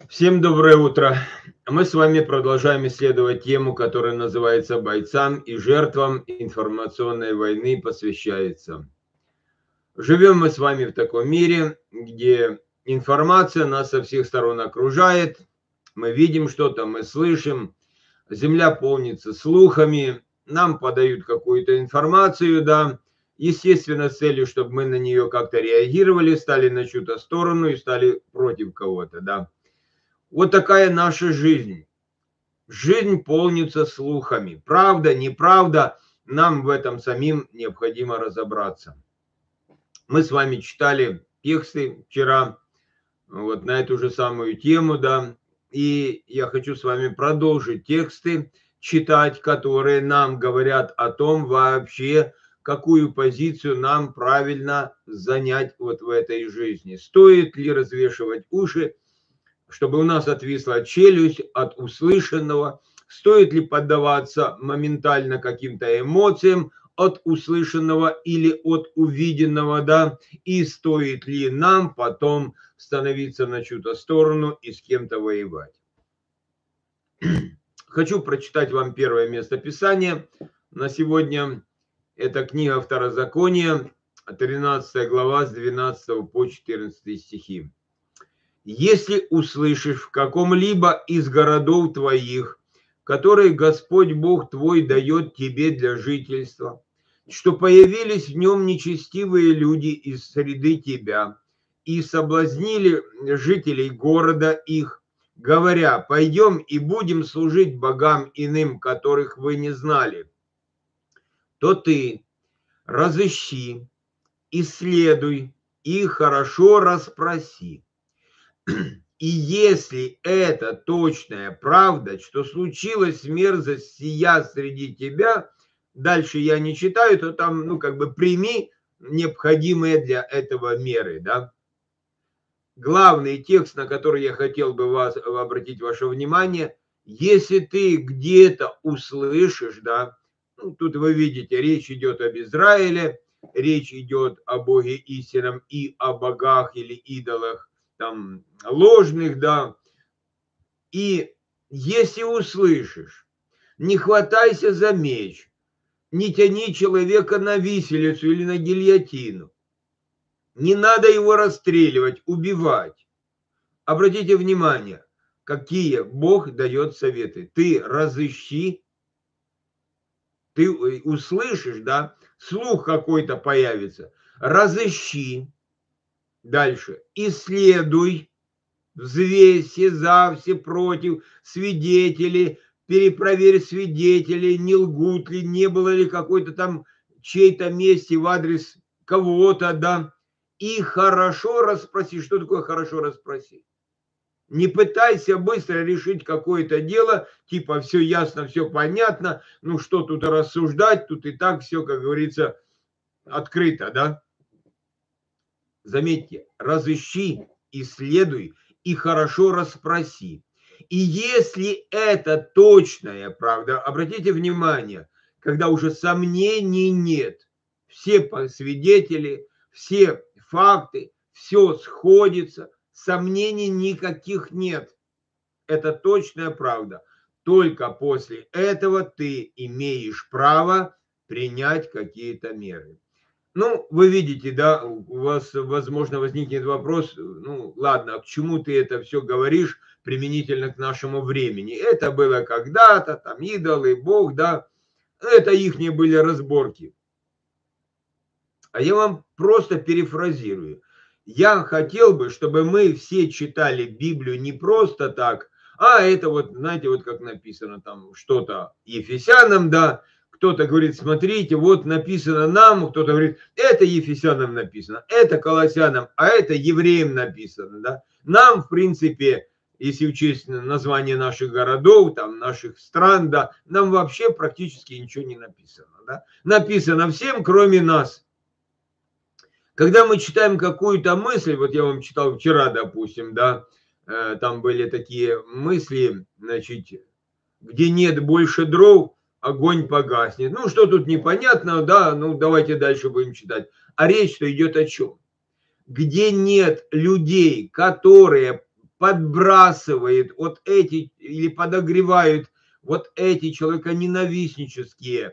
Всем доброе утро. Мы с вами продолжаем исследовать тему, которая называется «Бойцам и жертвам информационной войны посвящается». Живем мы с вами в таком мире, где информация нас со всех сторон окружает. Мы видим что-то, мы слышим. Земля полнится слухами. Нам подают какую-то информацию, да. Естественно, с целью, чтобы мы на нее как-то реагировали, стали на чью-то сторону и стали против кого-то, да. Вот такая наша жизнь. Жизнь полнится слухами. Правда, неправда, нам в этом самим необходимо разобраться. Мы с вами читали тексты вчера вот на эту же самую тему, да, и я хочу с вами продолжить тексты читать, которые нам говорят о том вообще, какую позицию нам правильно занять вот в этой жизни. Стоит ли развешивать уши, чтобы у нас отвисла челюсть от услышанного, стоит ли поддаваться моментально каким-то эмоциям от услышанного или от увиденного, да, и стоит ли нам потом становиться на чью-то сторону и с кем-то воевать. Хочу прочитать вам первое местописание на сегодня. Это книга Второзакония, 13 глава с 12 по 14 стихи. Если услышишь в каком-либо из городов твоих, которые Господь Бог твой дает тебе для жительства, что появились в нем нечестивые люди из среды тебя и соблазнили жителей города их, говоря: пойдем и будем служить богам иным, которых вы не знали, то ты разыщи, исследуй и хорошо расспроси. И если это точная правда, что случилась мерзость сия среди тебя, дальше я не читаю, то там, прими необходимые для этого меры, да. Главный текст, на который я хотел бы обратить ваше внимание: если ты где-то услышишь, да, тут вы видите, речь идет об Израиле, речь идет о Боге истинном и о богах или идолах, там, ложных, да. И если услышишь, не хватайся за меч, не тяни человека на виселицу или на гильотину. Не надо его расстреливать, убивать. Обратите внимание, какие Бог дает советы. Ты разыщи, ты услышишь, да, слух какой-то появится. Разыщи. Дальше. Исследуй. Взвесь все за, все против, свидетели, перепроверь свидетелей, не лгут ли, не было ли какой-то там чьей-то мести в адрес кого-то, да. И хорошо расспроси. Что такое хорошо расспроси? Не пытайся быстро решить какое-то дело, типа все ясно, все понятно, ну что тут рассуждать, тут и так все, как говорится, открыто, да. Заметьте, разыщи, исследуй и хорошо расспроси. И если это точная правда, обратите внимание, когда уже сомнений нет, все свидетели, все факты, все сходится, сомнений никаких нет. Это точная правда. Только после этого ты имеешь право принять какие-то меры. Ну, вы видите, да, у вас, возможно, возникнет вопрос: ну, ладно, а к чему ты это все говоришь применительно к нашему времени? Это было когда-то, там, идолы, Бог, да, это ихние были разборки. А я вам просто перефразирую. Я хотел бы, чтобы мы все читали Библию не просто так, а это вот, знаете, вот как написано там что-то Ефесянам, да, кто-то говорит: смотрите, вот написано нам, кто-то говорит: это Ефесянам написано, это Колоссянам, а это евреям написано, да. Нам, в принципе, если учесть название наших городов, там, наших стран, да, нам вообще практически ничего не написано, да. Написано всем, кроме нас. Когда мы читаем какую-то мысль, вот я вам читал вчера, допустим, да, там были такие мысли, значит, где нет больше дров, огонь погаснет. Ну, что тут непонятно, да, ну, давайте дальше будем читать. А речь-то идет о чем? Где нет людей, которые подбрасывает вот эти или подогревает вот эти человеконенавистнические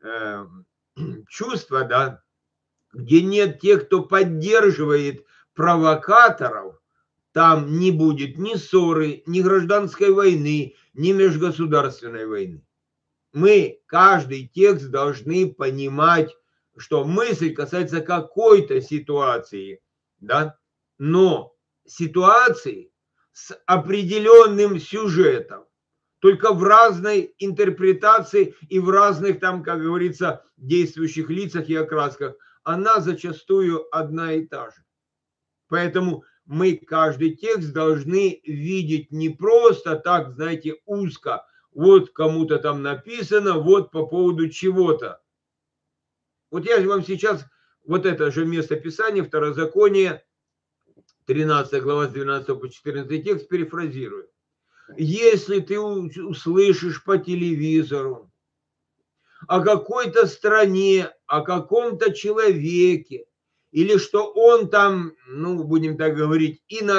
чувства, да, где нет тех, кто поддерживает провокаторов, там не будет ни ссоры, ни гражданской войны, ни межгосударственной войны. Мы каждый текст должны понимать, что мысль касается какой-то ситуации, да, но ситуации с определенным сюжетом, только в разной интерпретации и в разных там, как говорится, действующих лицах и окрасках, она зачастую одна и та же. Поэтому мы каждый текст должны видеть не просто так, знаете, узко, вот кому-то там написано, вот по поводу чего-то. Вот я вам сейчас вот это же место Писания, Второзаконие, 13 глава с 12 по 14 текст перефразирую. Если ты услышишь по телевизору о какой-то стране, о каком-то человеке, или что он там, ну, будем так говорить,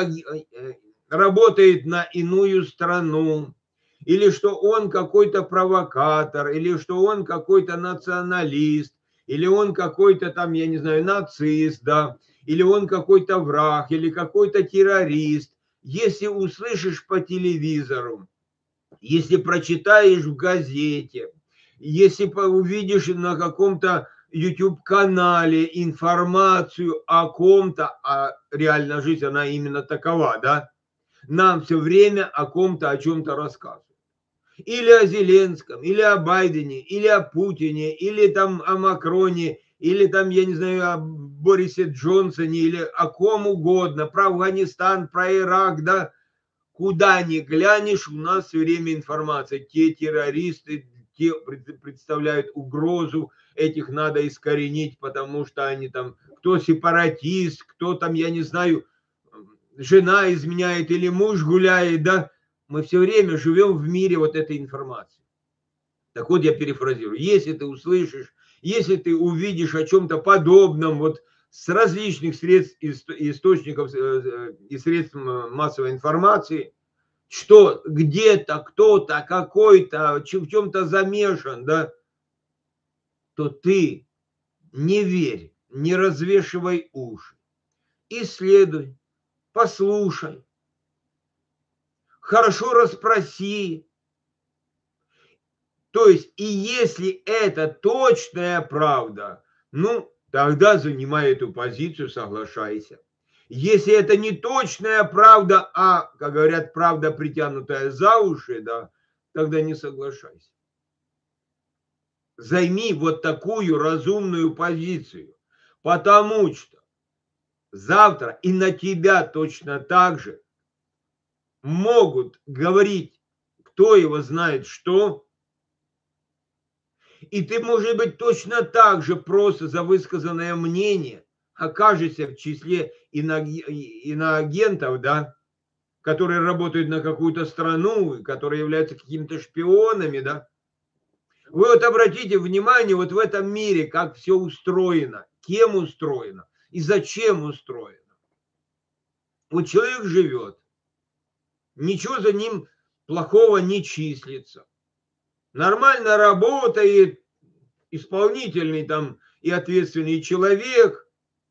работает на иную страну, или что он какой-то провокатор, или что он какой-то националист, или он какой-то там, я не знаю, нацист, да, или он какой-то враг, или какой-то террорист. Если услышишь по телевизору, если прочитаешь в газете, если увидишь на каком-то YouTube-канале информацию о ком-то, а реальная жизнь, она именно такова, да, нам все время о ком-то, о чем-то рассказывают. Или о Зеленском, или о Байдене, или о Путине, или там о Макроне, или там, я не знаю, о Борисе Джонсоне, или о ком угодно, про Афганистан, про Ирак, да, куда ни глянешь, у нас все время информация. Те террористы, те представляют угрозу, этих надо искоренить, потому что они там, кто сепаратист, кто там, я не знаю, жена изменяет или муж гуляет, да. Мы все время живем в мире вот этой информации. Так вот, я перефразирую. Если ты услышишь, если ты увидишь о чем-то подобном, вот с различных средств, источников и средств массовой информации, что где-то кто-то какой-то в чем-то замешан, да, то ты не верь, не развешивай уши. Исследуй, послушай, хорошо расспроси. То есть, и если это точная правда, ну, тогда занимай эту позицию, соглашайся. Если это не точная правда, а, как говорят, правда, притянутая за уши, да, тогда не соглашайся. Займи вот такую разумную позицию, потому что завтра и на тебя точно так же могут говорить, кто его знает что, и ты, может быть, точно так же просто за высказанное мнение окажешься в числе иноагентов, да, которые работают на какую-то страну, которые являются какими-то шпионами, да. Вы вот обратите внимание вот в этом мире, как все устроено, кем устроено и зачем устроено. Вот человек живет, ничего за ним плохого не числится. Нормально работает, исполнительный там и ответственный человек.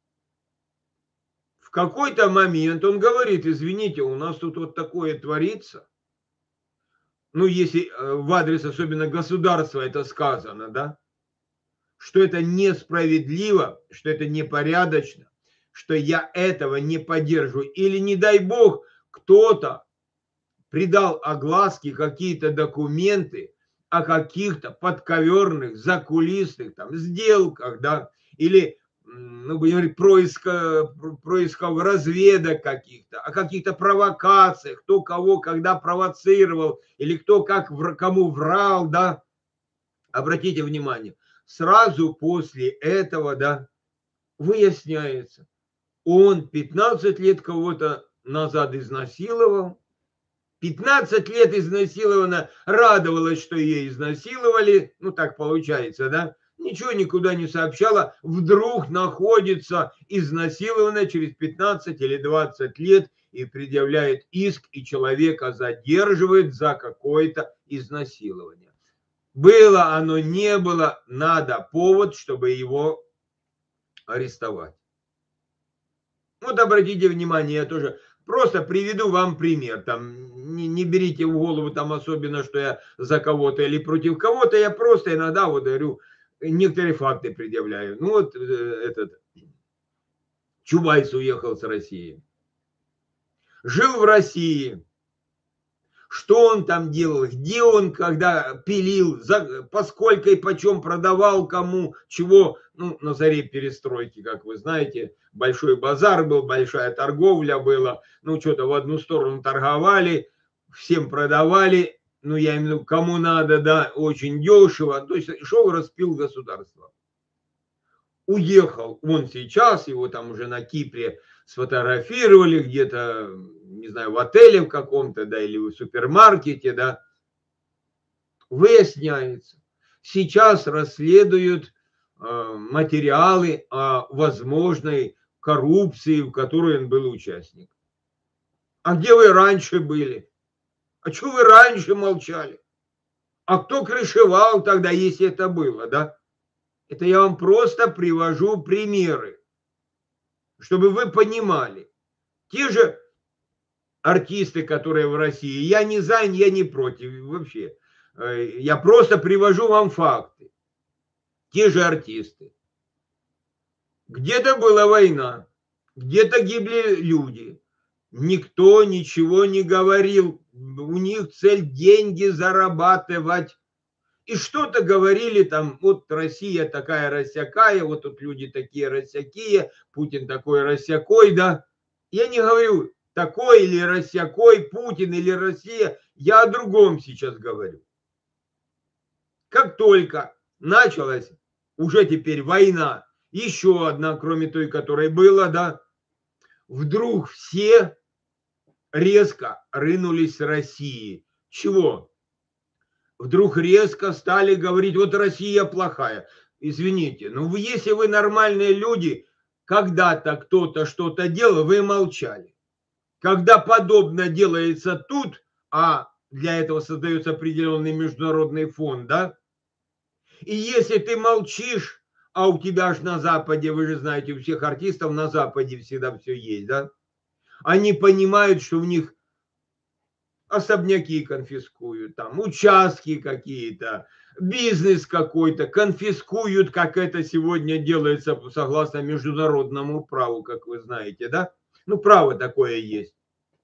В какой-то момент он говорит: извините, у нас тут вот такое творится. Ну, если в адрес особенно государства это сказано, да, что это несправедливо, что это непорядочно, что я этого не поддерживаю. Или, не дай бог, кто-то придал огласке какие-то документы о каких-то подковерных, закулисных там сделках, да, или, ну, будем говорить, происков разведок каких-то, о каких-то провокациях, кто кого когда провоцировал, или кто как кому врал, да. Обратите внимание, сразу после этого, да, выясняется, он 15 лет кого-то назад изнасиловал, 15 лет изнасилована, радовалась, что ее изнасиловали, ну так получается, да, ничего никуда не сообщала, вдруг находится изнасилованная через 15 или 20 лет, и предъявляет иск, и человека задерживает за какое-то изнасилование. Было оно, не было, надо повод, чтобы его арестовать. Вот обратите внимание, я тоже просто приведу вам пример. Там, не берите в голову там особенно, что я за кого-то или против кого-то. Я просто иногда, вот говорю, некоторые факты предъявляю. Ну вот этот Чубайс уехал с России. Жил в России. Что он там делал, где он, когда пилил, по сколько и почем продавал, кому, чего. Ну, на заре перестройки, как вы знаете, большой базар был, большая торговля была. Ну, что-то в одну сторону торговали, всем продавали. Ну, я имею в виду, кому надо, да, очень дешево. То есть шел, распил государство. Уехал он сейчас, его там уже на Кипре сфотографировали где-то, не знаю, в отеле в каком-то, да, или в супермаркете, да. Выясняется, сейчас расследуют материалы о возможной коррупции, в которой он был участник. А где вы раньше были? А что вы раньше молчали? А кто крышевал тогда, если это было, да? Это я вам просто привожу примеры, чтобы вы понимали. Те же артисты, которые в России, я не за, я не против вообще. Я просто привожу вам факты. Те же артисты. Где-то была война, где-то гибли люди. Никто ничего не говорил. У них цель деньги зарабатывать. И что-то говорили там, вот Россия такая рассякая, вот тут люди такие рассякие, Путин такой рассякой, да. Я не говорю такой или рассякой, Путин или Россия, я о другом сейчас говорю. Как только началась уже теперь война, еще одна, кроме той, которая была, да, вдруг все резко рынулись с России. Чего? Вдруг резко стали говорить, вот Россия плохая. Извините, но если вы нормальные люди, когда-то кто-то что-то делал, вы молчали. Когда подобное делается тут, а для этого создается определенный международный фонд, да, и если ты молчишь, а у тебя же на Западе, вы же знаете, у всех артистов на Западе всегда все есть, да, они понимают, что у них особняки конфискуют, там участки какие-то, бизнес какой-то конфискуют, как это сегодня делается согласно международному праву, как вы знаете, да? Ну, право такое есть.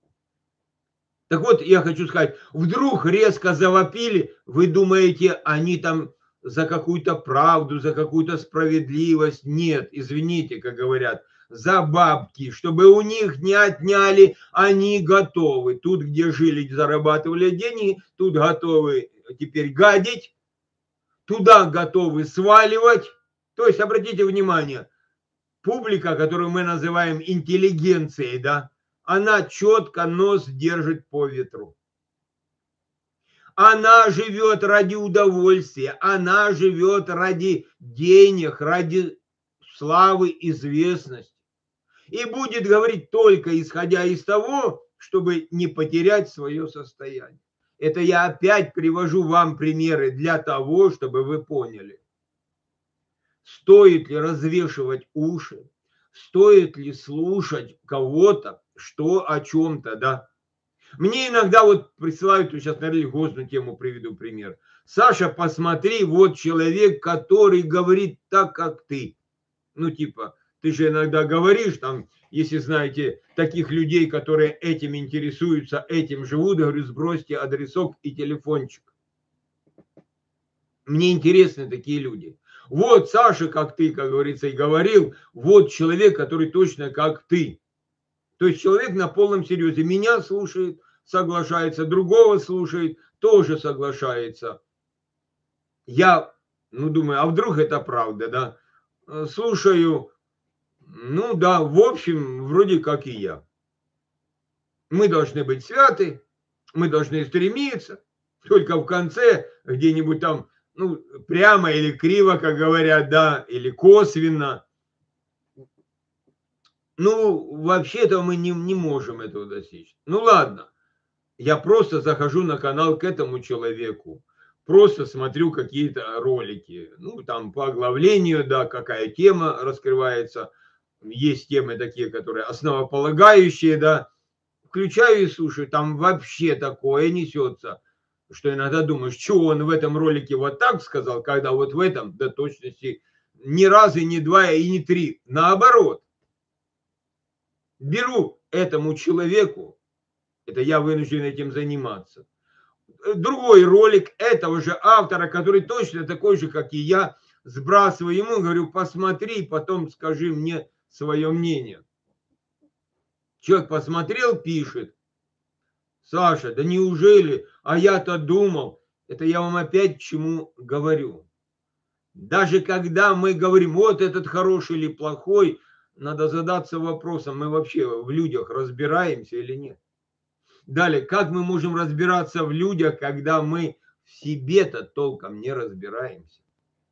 Так вот, я хочу сказать, вдруг резко завопили, вы думаете, они там за какую-то правду, за какую-то справедливость? Нет, извините, как говорят, за бабки, чтобы у них не отняли, они готовы. Тут, где жили, зарабатывали деньги, тут готовы теперь гадить, туда готовы сваливать. То есть, обратите внимание, публика, которую мы называем интеллигенцией, да, она четко нос держит по ветру. Она живет ради удовольствия, она живет ради денег, ради славы, известности. И будет говорить только исходя из того, чтобы не потерять свое состояние. Это я опять привожу вам примеры для того, чтобы вы поняли. Стоит ли развешивать уши, стоит ли слушать кого-то, что о чем-то, да. Мне иногда вот присылают, сейчас на религиозную тему приведу пример. Саша, посмотри, вот человек, который говорит так, как ты. Ну, типа, ты же иногда говоришь, там, если знаете таких людей, которые этим интересуются, этим живут, говорю, сбросьте адресок и телефончик. Мне интересны такие люди. Вот Саша, как ты, как говорится, и говорил, вот человек, который точно как ты. То есть человек на полном серьезе меня слушает, соглашается, другого слушает, тоже соглашается. Я, думаю, а вдруг это правда, да? Слушаю, ну да, в общем, вроде как и я. Мы должны быть святы, мы должны стремиться, только в конце где-нибудь там, прямо или криво, как говорят, да, или косвенно. Ну, вообще-то мы не можем этого достичь. Ну, ладно. Я просто захожу на канал к этому человеку, просто смотрю какие-то ролики, ну, там по оглавлению, да, какая тема раскрывается. Есть темы такие, которые основополагающие, да. Включаю и слушаю, там вообще такое несется, что иногда думаешь, что он в этом ролике вот так сказал, когда вот в этом до точности ни разу, ни два и ни три. Наоборот. Беру этому человеку, это я вынужден этим заниматься, другой ролик этого же автора, который точно такой же, как и я, сбрасываю ему, говорю, посмотри, потом скажи мне свое мнение. Человек посмотрел, пишет, Саша, да неужели, а я-то думал, это я вам опять к чему говорю. Даже когда мы говорим, вот этот хороший или плохой, надо задаться вопросом, мы вообще в людях разбираемся или нет. Далее, как мы можем разбираться в людях, когда мы в себе-то толком не разбираемся?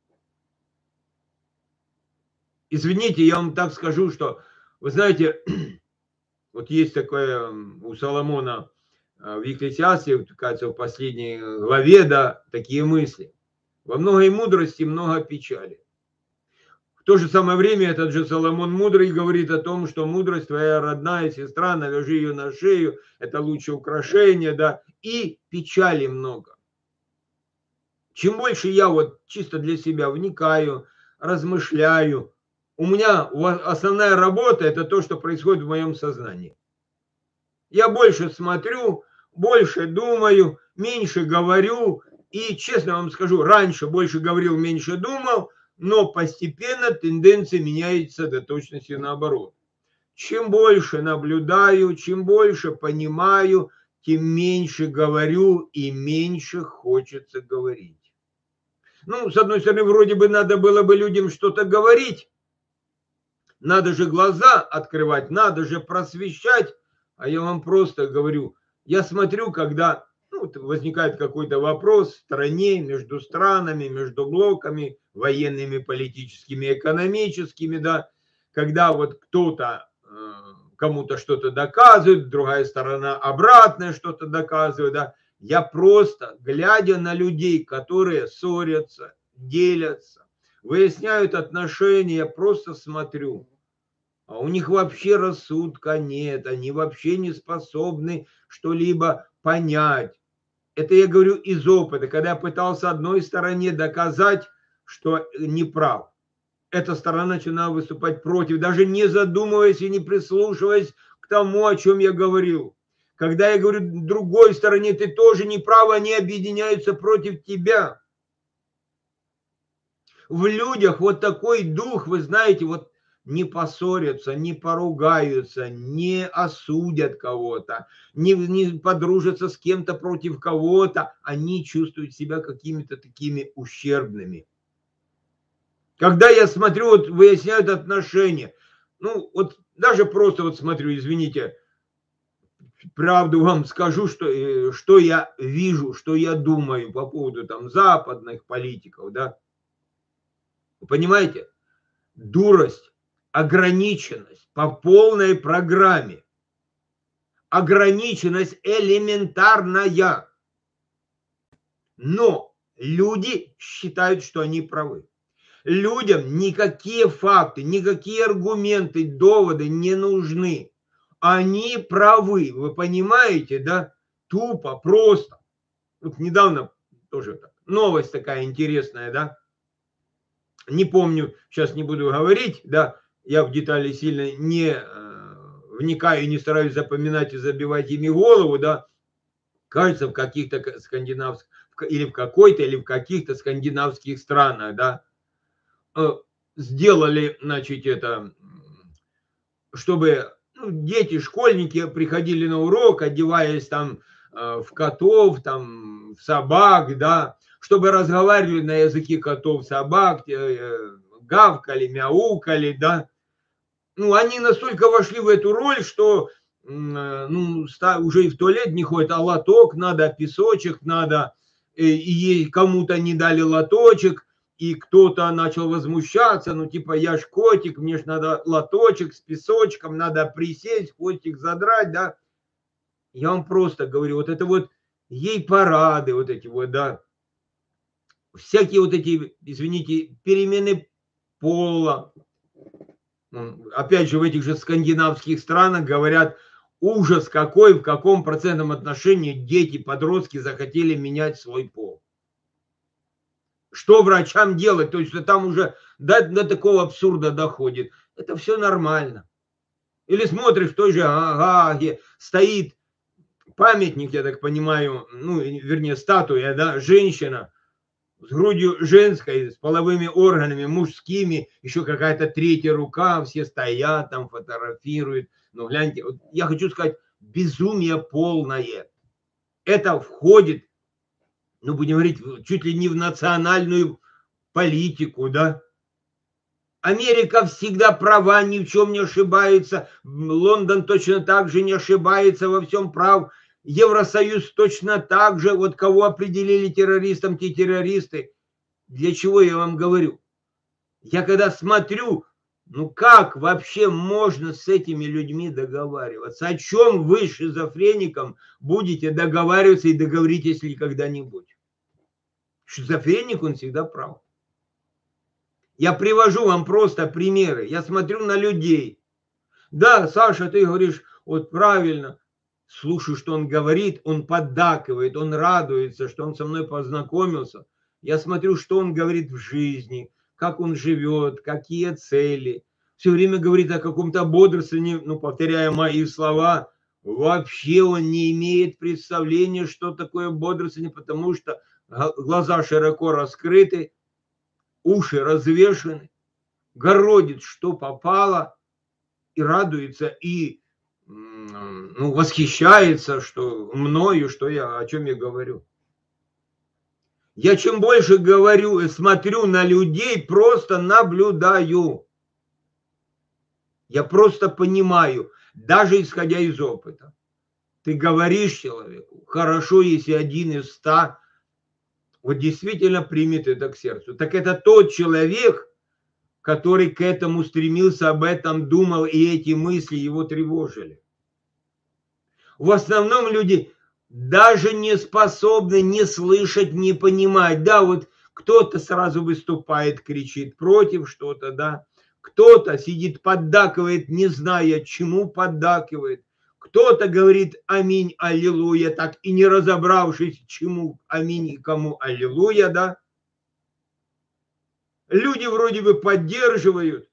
Извините, я вам так скажу, что, вы знаете, вот есть такое у Соломона в Екклесиасте, кажется, в последней главе, да, такие мысли. Во многой мудрости много печали. В то же самое время этот же Соломон мудрый говорит о том, что мудрость твоя родная сестра, навяжи ее на шею, это лучшее украшение, да, и печали много. Чем больше я вот чисто для себя вникаю, размышляю, у меня основная работа – это то, что происходит в моем сознании. Я больше смотрю, больше думаю, меньше говорю. И, честно вам скажу, раньше больше говорил, меньше думал, но постепенно тенденция меняется до точности наоборот. Чем больше наблюдаю, чем больше понимаю, тем меньше говорю и меньше хочется говорить. Ну, с одной стороны, вроде бы надо было бы людям что-то говорить, надо же глаза открывать, надо же просвещать, а я вам просто говорю, я смотрю, когда возникает какой-то вопрос в стране, между странами, между блоками, военными, политическими, экономическими, да, когда вот кто-то кому-то что-то доказывает, другая сторона обратное что-то доказывает, да, я просто, глядя на людей, которые ссорятся, делятся, выясняют отношения, просто смотрю. А у них вообще рассудка нет, они вообще не способны что-либо понять. Это я говорю из опыта, когда я пытался одной стороне доказать, что не прав. Эта сторона начинала выступать против, даже не задумываясь и не прислушиваясь к тому, о чем я говорил. Когда я говорю другой стороне, ты тоже не прав, они объединяются против тебя. В людях вот такой дух, вы знаете, вот не поссорятся, не поругаются, не осудят кого-то, не подружатся с кем-то против кого-то, они чувствуют себя какими-то такими ущербными. Когда я смотрю, вот выясняют отношения, ну вот даже просто вот смотрю, извините, правду вам скажу, что я вижу, что я думаю по поводу там западных политиков, да. Вы понимаете? Дурость, ограниченность по полной программе. Ограниченность элементарная. Но люди считают, что они правы. Людям никакие факты, никакие аргументы, доводы не нужны. Они правы, вы понимаете, да? Тупо, просто. Вот недавно тоже новость такая интересная, да? Не помню, сейчас не буду говорить, да, я в детали сильно не вникаю, не стараюсь запоминать и забивать ими голову, да, кажется, в каких-то скандинавских, или в какой-то, или в каких-то скандинавских странах, да, сделали, значит, это, чтобы дети, школьники приходили на урок, одеваясь там в котов, там, в собак, да, чтобы разговаривали на языке котов, собак, гавкали, мяукали, да. Ну, они настолько вошли в эту роль, что уже и в туалет не ходят, а лоток надо, песочек надо, и кому-то не дали лоточек, и кто-то начал возмущаться, ну типа я ж котик, мне ж надо лоточек с песочком, надо присесть, хвостик задрать, да. Я вам просто говорю, вот это вот ей парады, вот эти вот, да, всякие вот эти, извините, перемены пола. Опять же, в этих же скандинавских странах говорят, ужас какой, в каком процентном отношении дети, подростки захотели менять свой пол. Что врачам делать? То есть там уже до такого абсурда доходит. Это все нормально. Или смотришь в той же Гааге, стоит памятник, я так понимаю, ну, вернее, статуя, да, женщина с грудью женской, с половыми органами мужскими, еще какая-то третья рука, все стоят там, фотографируют. Ну, гляньте, вот я хочу сказать, безумие полное. Это входит, ну, будем говорить, чуть ли не в национальную политику, да. Америка всегда права, ни в чем не ошибается. Лондон точно так же не ошибается, во всем прав. Евросоюз точно так же. Вот кого определили террористом, те террористы. Для чего я вам говорю? Я когда смотрю, ну как вообще можно с этими людьми договариваться? О чем вы, шизофреникам, будете договариваться и договоритесь ли когда-нибудь? Шизофреник, он всегда прав. Я привожу вам просто примеры. Я смотрю на людей. Да, Саша, ты говоришь, вот правильно. Слушаю, что он говорит, он поддакивает, он радуется, что он со мной познакомился. Я смотрю, что он говорит в жизни, как он живет, какие цели. Все время говорит о каком-то бодрствовании, ну, повторяя мои слова. Вообще он не имеет представления, что такое бодрствование, потому что глаза широко раскрыты, уши развешаны, городит, что попало, и радуется, и ну, восхищается что мною, что я, о чем я говорю. Я чем больше говорю и смотрю на людей, просто наблюдаю. Я просто понимаю, даже исходя из опыта. Ты говоришь человеку, хорошо, если 1 из 100 вот действительно примет это к сердцу. Так это тот человек, который к этому стремился, об этом думал, и эти мысли его тревожили. В основном люди даже не способны не слышать, не понимать. Да, вот кто-то сразу выступает, кричит против что-то, да. Кто-то сидит, поддакивает, не зная, чему поддакивает. Кто-то говорит аминь, аллилуйя, так и не разобравшись, чему аминь и кому аллилуйя, да. Люди вроде бы поддерживают.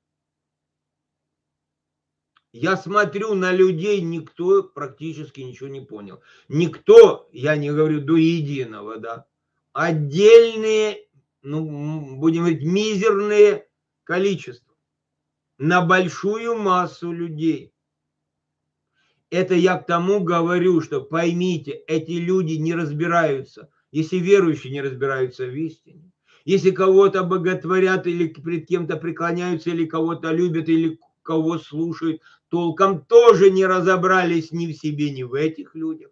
Я смотрю на людей, никто практически ничего не понял. Никто, я не говорю до единого, да. Отдельные, ну, будем говорить, мизерные количества на большую массу людей. Это я к тому говорю, что поймите, эти люди не разбираются, если верующие не разбираются в истине. Если кого-то боготворят или перед кем-то преклоняются, или кого-то любят, или кого слушают, толком тоже не разобрались ни в себе, ни в этих людях.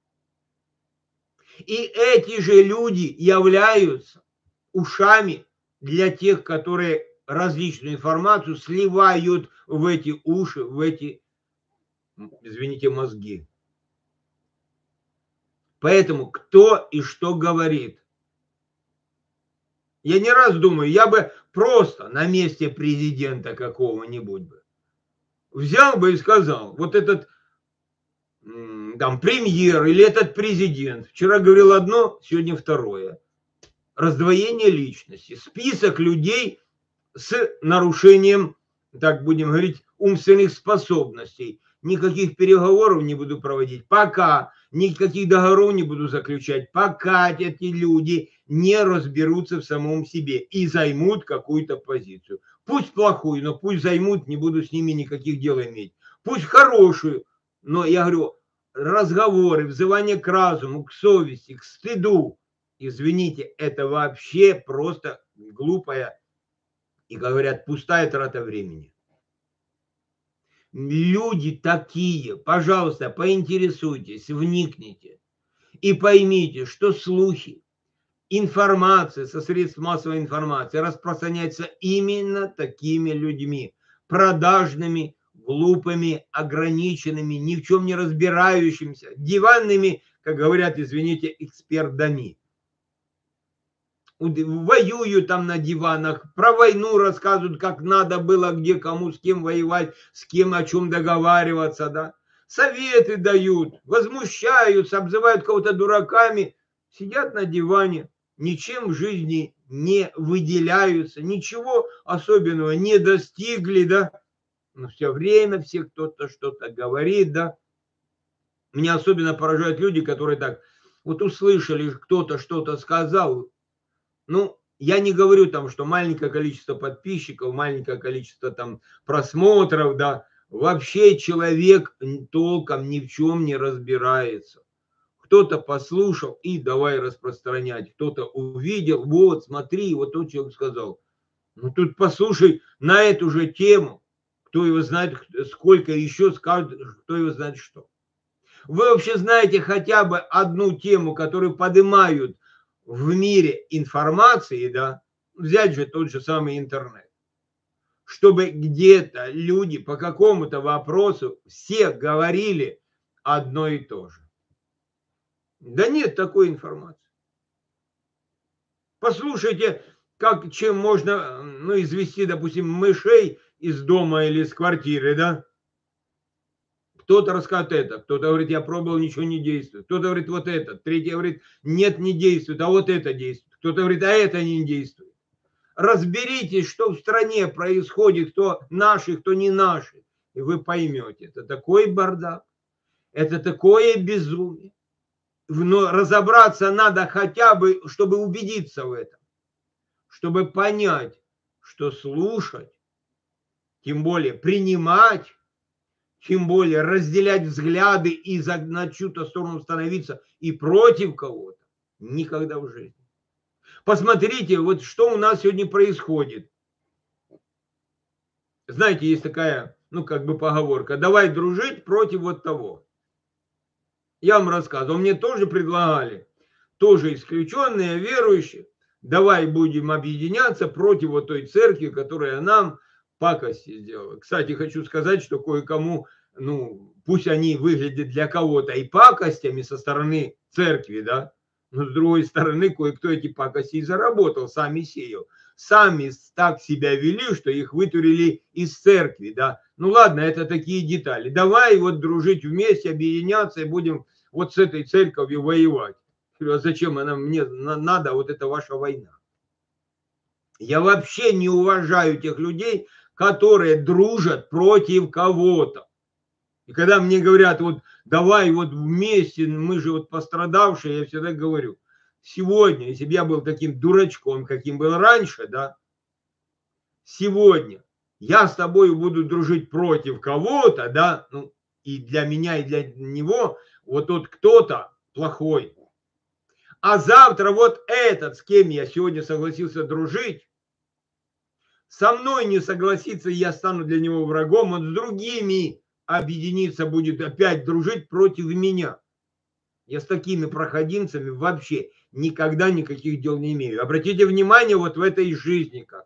И эти же люди являются ушами для тех, которые различную информацию сливают в эти уши, в эти, извините, мозги. Поэтому кто и что говорит. Я не раз думаю, я бы просто на месте президента какого-нибудь бы взял бы и сказал, вот этот там премьер или этот президент вчера говорил одно, сегодня второе. Раздвоение личности. Список людей с нарушением, так будем говорить, умственных способностей. Никаких переговоров не буду проводить, пока никаких договоров не буду заключать, пока эти люди не разберутся в самом себе и займут какую-то позицию. Пусть плохую, но пусть займут, не буду с ними никаких дел иметь. Пусть хорошую, но я говорю, разговоры, взывание к разуму, к совести, к стыду, извините, это вообще просто глупая и, говорят, пустая трата времени. Люди такие, пожалуйста, поинтересуйтесь, вникните и поймите, что слухи информация со средств массовой информации распространяется именно такими людьми, продажными, глупыми, ограниченными, ни в чем не разбирающимися, диванными, как говорят, извините, экспертами. Воюют там на диванах, про войну рассказывают, как надо было, где, кому, с кем воевать, с кем, о чем договариваться, да. Советы дают, возмущаются, обзывают кого-то дураками, сидят на диване, ничем в жизни не выделяются, ничего особенного не достигли, да. Но все время все кто-то что-то говорит, да. Меня особенно поражают люди, которые так вот услышали, кто-то что-то сказал. Ну, я не говорю там, что маленькое количество подписчиков, маленькое количество там просмотров, да, вообще человек толком ни в чем не разбирается. Кто-то послушал и давай распространять, кто-то увидел, вот, смотри, вот то, что он сказал. Ну, тут послушай на эту же тему, кто его знает, сколько еще скажет, кто его знает что. Вы вообще знаете хотя бы одну тему, которую поднимают в мире информации, да, взять же тот же самый интернет, чтобы где-то люди по какому-то вопросу все говорили одно и то же. Да нет такой информации. Послушайте, как, чем можно, ну, извести, допустим, мышей из дома или из квартиры, да? Кто-то рассказывает это, кто-то говорит, я пробовал, ничего не действует. Кто-то говорит, вот это. Третий говорит, нет, не действует, а вот это действует. Кто-то говорит, а это не действует. Разберитесь, что в стране происходит, кто наши, кто не наши. И вы поймете, это такой бардак, это такое безумие. Но разобраться надо хотя бы, чтобы убедиться в этом. Чтобы понять, что слушать, тем более принимать, тем более разделять взгляды и на чью-то сторону становиться и против кого-то. Никогда в жизни. Посмотрите, вот что у нас сегодня происходит. Знаете, есть такая, ну, как бы поговорка. Давай дружить против вот того. Я вам рассказывал. Мне тоже предлагали, тоже исключенные, верующие. Давай будем объединяться против вот той церкви, которая нам пакости сделала. Кстати, хочу сказать, что кое-кому, ну, пусть они выглядят для кого-то и пакостями со стороны церкви, да, но с другой стороны, кое-кто эти пакости и заработал, сами сеял. Сами так себя вели, что их вытурили из церкви, да. Ну ладно, это такие детали. Давай вот дружить вместе, объединяться и будем вот с этой церковью воевать. А зачем она мне надо, вот эта ваша война? Я вообще не уважаю тех людей, которые дружат против кого-то. И когда мне говорят, вот давай вот вместе, мы же вот пострадавшие, я всегда говорю, сегодня, если бы я был таким дурачком, каким был раньше, да, сегодня я с тобой буду дружить против кого-то, да, ну, и для меня, и для него, вот тот кто-то плохой. А завтра вот этот, с кем я сегодня согласился дружить, со мной не согласится, и я стану для него врагом, он с другими объединиться будет, опять дружить против меня. Я с такими проходимцами вообще никогда никаких дел не имею. Обратите внимание вот в этой жизни как.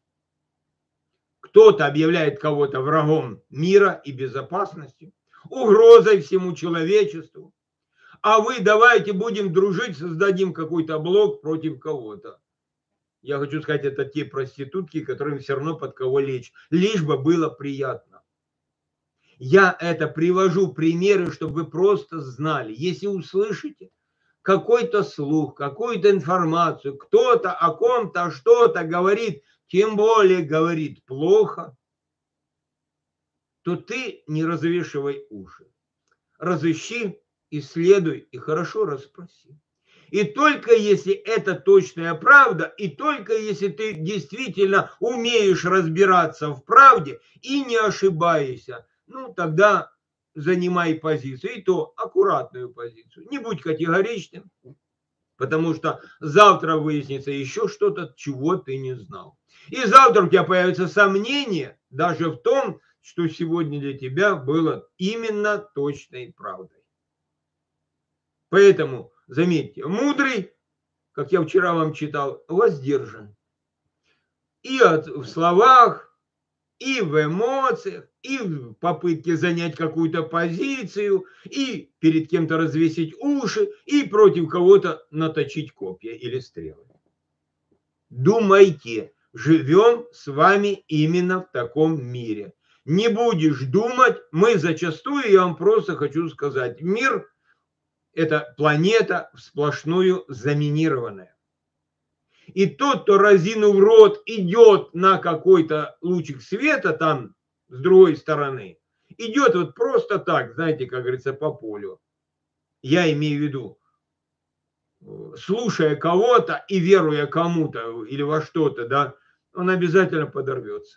Кто-то объявляет кого-то врагом мира и безопасности, угрозой всему человечеству. А вы давайте будем дружить, создадим какой-то блок против кого-то. Я хочу сказать, это те проститутки, которым все равно под кого лечь, лишь бы было приятно. Я это привожу примеры, чтобы вы просто знали. Если услышите какой-то слух, какую-то информацию, кто-то о ком-то что-то говорит, тем более говорит плохо, то ты не развешивай уши. Разыщи, исследуй и хорошо расспроси. И только если это точная правда, и только если ты действительно умеешь разбираться в правде и не ошибаешься, ну тогда занимай позицию, и то аккуратную позицию. Не будь категоричным, потому что завтра выяснится еще что-то, чего ты не знал. И завтра у тебя появится сомнение даже в том, что сегодня для тебя было именно точной правдой. Поэтому, заметьте, мудрый как я вчера вам читал, воздержан. И в словах, и в эмоциях, и в попытке занять какую-то позицию, и перед кем-то развесить уши, и против кого-то наточить копья или стрелы. Думайте, живем с вами именно в таком мире. Не будешь думать, мы зачастую, я вам просто хочу сказать, мир – это планета сплошную заминированная. И тот, кто, разинув рот, идет на какой-то лучик света там с другой стороны, идет вот просто так, знаете, как говорится, по полю. Я имею в виду, слушая кого-то и веруя кому-то или во что-то, да, он обязательно подорвется.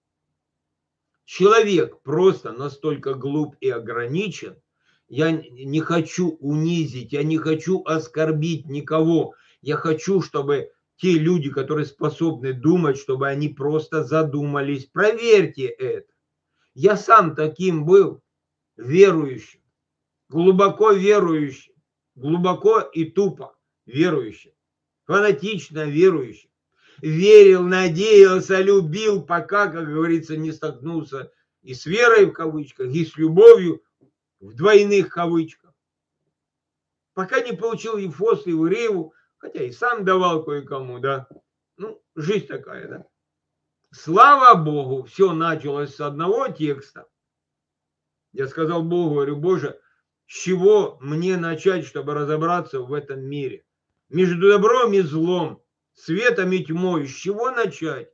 Человек просто настолько глуп и ограничен. Я не хочу унизить, я не хочу оскорбить никого. Я хочу, чтобы те люди, которые способны думать, чтобы они просто задумались. Проверьте это. Я сам таким был, верующим, глубоко верующим, глубоко и тупо верующим, фанатично верующим. Верил, надеялся, любил, пока, как говорится, не столкнулся и с верой в кавычках, и с любовью в двойных кавычках. Пока не получил и фос, и уриву, хотя и сам давал кое-кому, да. Ну, жизнь такая, да. Слава Богу, все началось с одного текста. Я сказал Богу, говорю, Боже, с чего мне начать, чтобы разобраться в этом мире? Между добром и злом, светом и тьмой, с чего начать?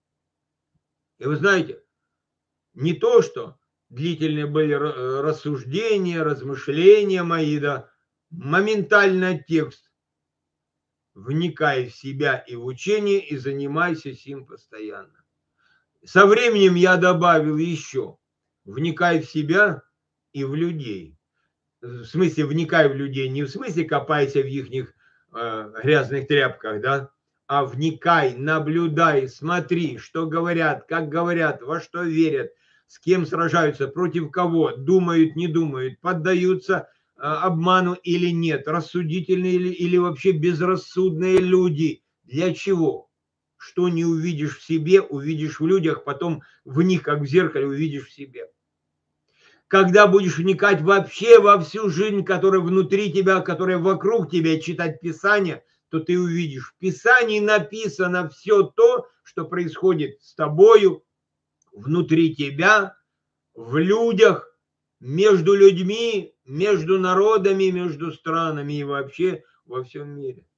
И вы знаете, не то, что длительные были рассуждения, размышления мои, да, моментально текст. Вникай в себя и в учение, и занимайся сим постоянно. Со временем я добавил еще, вникай в себя и в людей. В смысле, вникай в людей, не в смысле копайся в их грязных тряпках, да, а вникай, наблюдай, смотри, что говорят, как говорят, во что верят, с кем сражаются, против кого, думают, не думают, поддаются обману или нет, рассудительные или вообще безрассудные люди. Для чего? Что не увидишь в себе, увидишь в людях, потом в них, как в зеркале, увидишь в себе. Когда будешь вникать вообще во всю жизнь, которая внутри тебя, которая вокруг тебя, читать Писание, то ты увидишь. В Писании написано все то, что происходит с тобою, внутри тебя, в людях, между людьми, между народами, между странами и вообще во всем мире.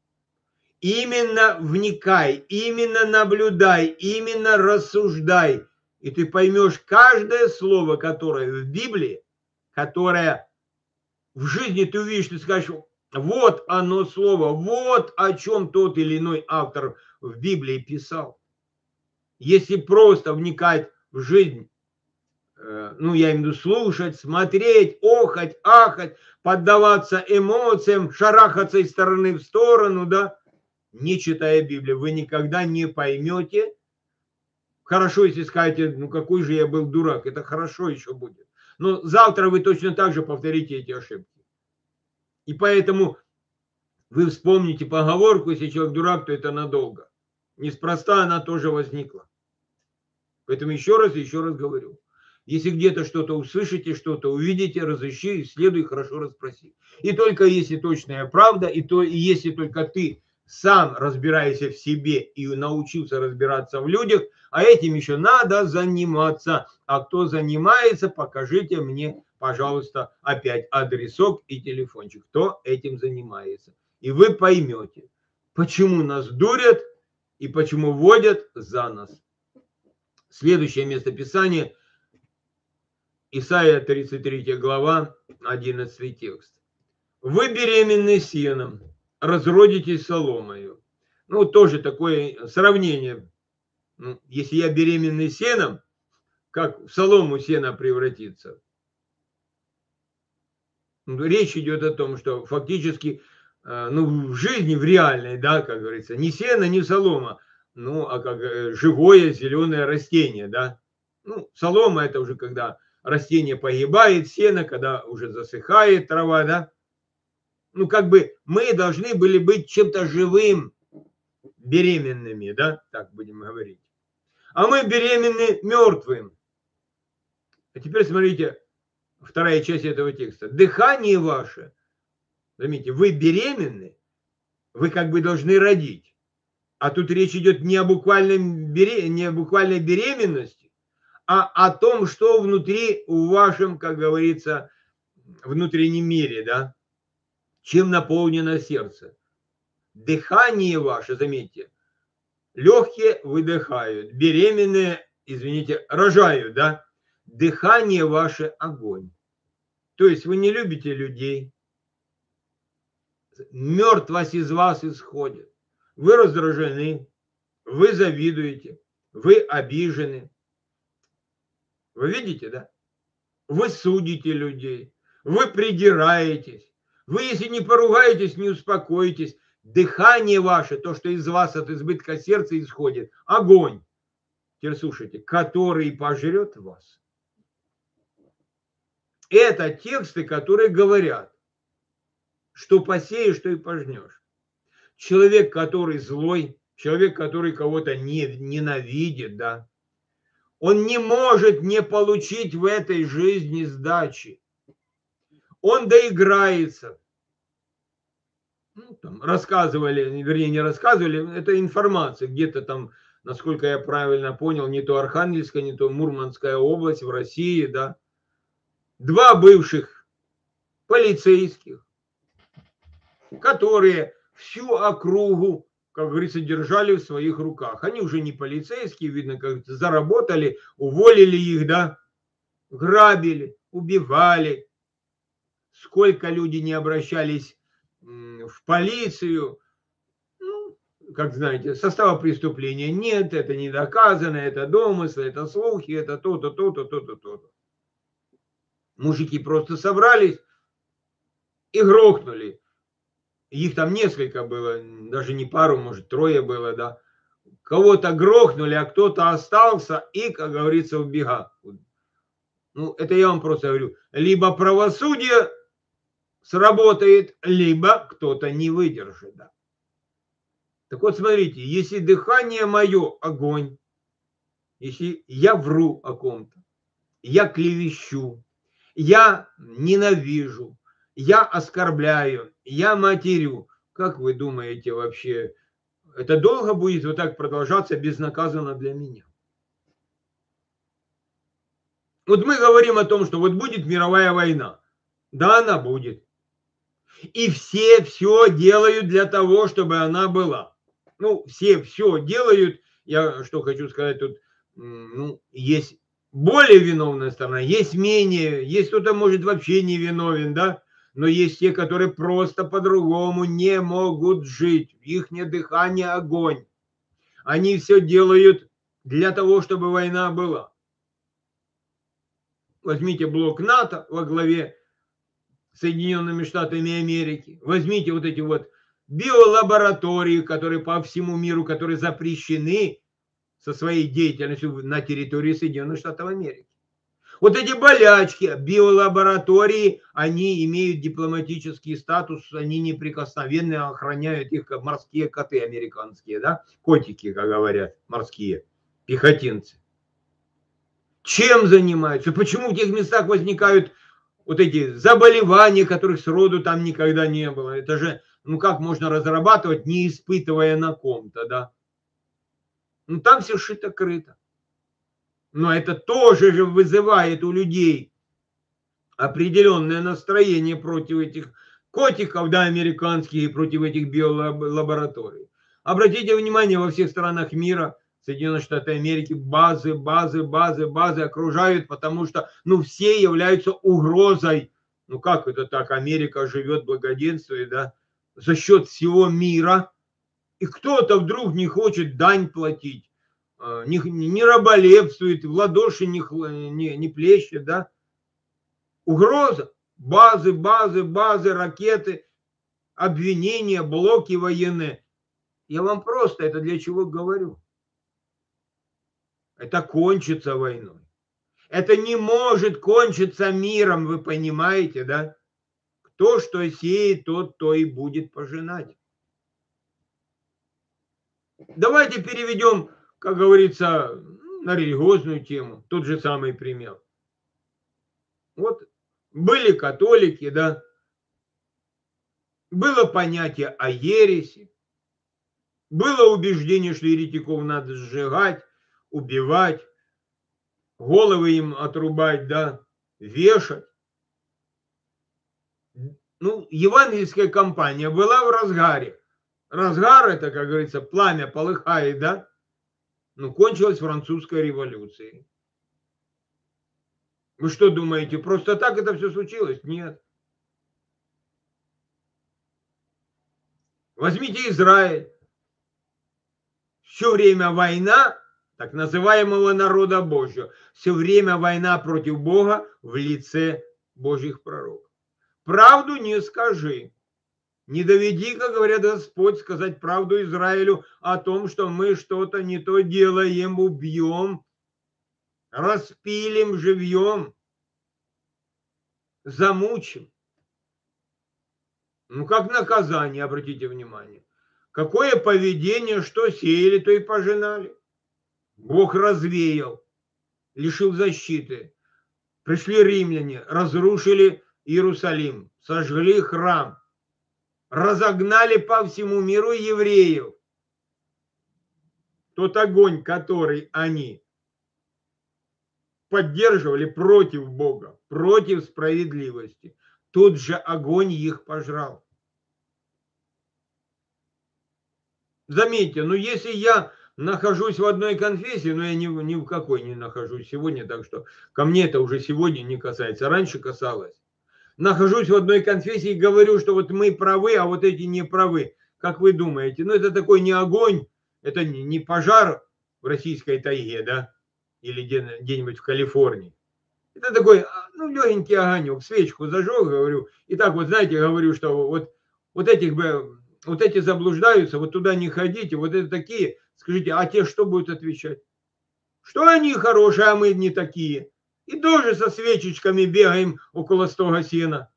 Именно вникай, именно наблюдай, именно рассуждай. И ты поймешь каждое слово, которое в Библии, которое в жизни ты увидишь, ты скажешь, вот оно слово, вот о чем тот или иной автор в Библии писал. Если просто вникать в жизнь, ну, я имею в виду слушать, смотреть, охать, ахать, поддаваться эмоциям, шарахаться из стороны в сторону, да, не читая Библию, вы никогда не поймете. Хорошо, если скажете, ну какой же я был дурак, это хорошо еще будет. Но завтра вы точно так же повторите эти ошибки. И поэтому вы вспомните поговорку, если человек дурак, то это надолго. Неспроста она тоже возникла. Поэтому еще раз говорю. Если где-то что-то услышите, что-то увидите, разыщи, исследуй, хорошо расспроси. И только если точная правда, и если только ты сам разбираешься в себе и научился разбираться в людях, а этим еще надо заниматься. А кто занимается, покажите мне, пожалуйста, опять адресок и телефончик, кто этим занимается. И вы поймете, почему нас дурят и почему водят за нас. Следующее местописание – Исайя 33 глава, 11 текст. Вы беременны сеном, разродитесь соломою. Ну, тоже такое сравнение. Ну, если я беременный сеном, как в солому сено превратится? Ну, речь идет о том, что фактически ну, в жизни, в реальной, да, как говорится, не сено, не солома, ну, а как живое зеленое растение, да. Ну, солома это уже когда растение погибает, сено, когда уже засыхает трава, да. ну, как бы мы должны были быть чем-то живым, беременными, да, так будем говорить. А мы беременны мертвым. А теперь смотрите, вторая часть этого текста. Дыхание ваше, заметьте, вы беременны, вы как бы должны родить. А тут речь идет не о не о буквальной беременности, а о том, что внутри в вашем, как говорится, внутреннем мире, да, чем наполнено сердце. Дыхание ваше, заметьте, легкие выдыхают, беременные, извините, рожают, да, дыхание ваше огонь. То есть вы не любите людей, мертвость из вас исходит, вы раздражены, вы завидуете, вы обижены. Вы видите, да? Вы судите людей, вы придираетесь, вы, если не поругаетесь, не успокоитесь. Дыхание ваше, то, что из вас от избытка сердца исходит, огонь. Теперь слушайте, который пожрет вас. Это тексты, которые говорят, что посеешь, то и пожнешь. Человек, который злой, человек, который кого-то ненавидит, да, он не может не получить в этой жизни сдачи. Он доиграется. Ну, там рассказывали, вернее, не рассказывали, это информация, где-то там, насколько я правильно понял, не то Архангельская, не то Мурманская область в России, да. Два бывших полицейских, которые всю округу, как говорится, держали в своих руках. Они уже не полицейские, видно, как заработали, уволили их, да, грабили, убивали. Сколько люди не обращались в полицию, ну, как знаете, состава преступления нет, это не доказано, это домыслы, это слухи, это то-то, то-то, то-то, то-то. Мужики просто собрались и грохнули. Их там несколько было, даже не пару, может, трое было, да. Кого-то грохнули, а кто-то остался и, как говорится, убегал. Ну, это я вам просто говорю. Либо правосудие сработает, либо кто-то не выдержит, да. Так вот, смотрите, если дыхание мое огонь, если я вру о ком-то, я клевещу, я ненавижу, я оскорбляю, я матерю, как вы думаете вообще, это долго будет вот так продолжаться безнаказанно для меня? Вот мы говорим о том, что вот будет мировая война. Да, она будет. И все делают для того, чтобы она была. Ну, все делают. Я что хочу сказать тут, ну, есть более виновная сторона, есть менее, есть кто-то, может, вообще не виновен, да, но есть те, которые просто по-другому не могут жить. Их дыхание огонь. Они все делают для того, чтобы война была. Возьмите блок НАТО во главе Соединенными Штатами Америки. Возьмите вот эти вот биолаборатории, которые по всему миру, которые запрещены со своей деятельностью на территории Соединенных Штатов Америки. Вот эти болячки, биолаборатории, они имеют дипломатический статус, они неприкосновенны, охраняют их как морские коты американские, да, котики, как говорят, морские пехотинцы. Чем занимаются? Почему в тех местах возникают вот эти заболевания, которых сроду там никогда не было? Это же, ну как можно разрабатывать, не испытывая на ком-то, да? Ну там все шито-крыто. Но это тоже же вызывает у людей определенное настроение против этих котиков, да, американских, и против этих биолабораторий. Обратите внимание, во всех странах мира, Соединенные Штаты Америки, базы окружают, потому что, ну, все являются угрозой. Ну, как это так? Америка живет, благоденствует, да, за счет всего мира. И кто-то вдруг не хочет дань платить, не раболепствует, в ладоши не плещет, да. Угроза. Базы, ракеты, обвинения, блоки военные. Я вам просто это для чего говорю. Это кончится войной. Это не может кончиться миром, вы понимаете, да? То, что сеет, тот, то и будет пожинать. Давайте переведем, как говорится, на религиозную тему. Тот же самый пример. Вот были католики, да, было понятие о ереси, было убеждение, что еретиков надо сжигать, убивать, головы им отрубать, да, вешать. Ну, евангельская кампания была в разгаре. Разгар это, как говорится, пламя полыхает, да? Ну, кончилась французская революция. Вы что думаете, просто так это все случилось? Нет. Возьмите Израиль. Все время война так называемого народа Божьего. Все время война против Бога в лице Божьих пророков. Правду не скажи. Не доведи, как говорят Господь, сказать правду Израилю о том, что мы что-то не то делаем, убьем, распилим живьем, замучим. Ну, как наказание, обратите внимание. Какое поведение, что сеяли, то и пожинали. Бог развеял, лишил защиты. Пришли римляне, разрушили Иерусалим, сожгли храм, разогнали по всему миру евреев. Тот огонь, который они поддерживали против Бога, против справедливости, тот же огонь их пожрал. Заметьте, ну если я нахожусь в одной конфессии, но я ни в какой не нахожусь сегодня, так что ко мне это уже сегодня не касается, раньше касалось. Нахожусь в одной конфессии и говорю, что вот мы правы, а вот эти не правы. Как вы думаете? Ну это такой не огонь, это не пожар в российской тайге, да, или где-нибудь в Калифорнии. Это такой, ну, легенький огонек, свечку зажег, говорю, и так вот, знаете, говорю, что вот этих бы, вот эти заблуждаются, вот туда не ходите, вот это такие, скажите, а те что будут отвечать? Что они хорошие, а мы не такие? И тоже со свечечками бегаем около стога сена.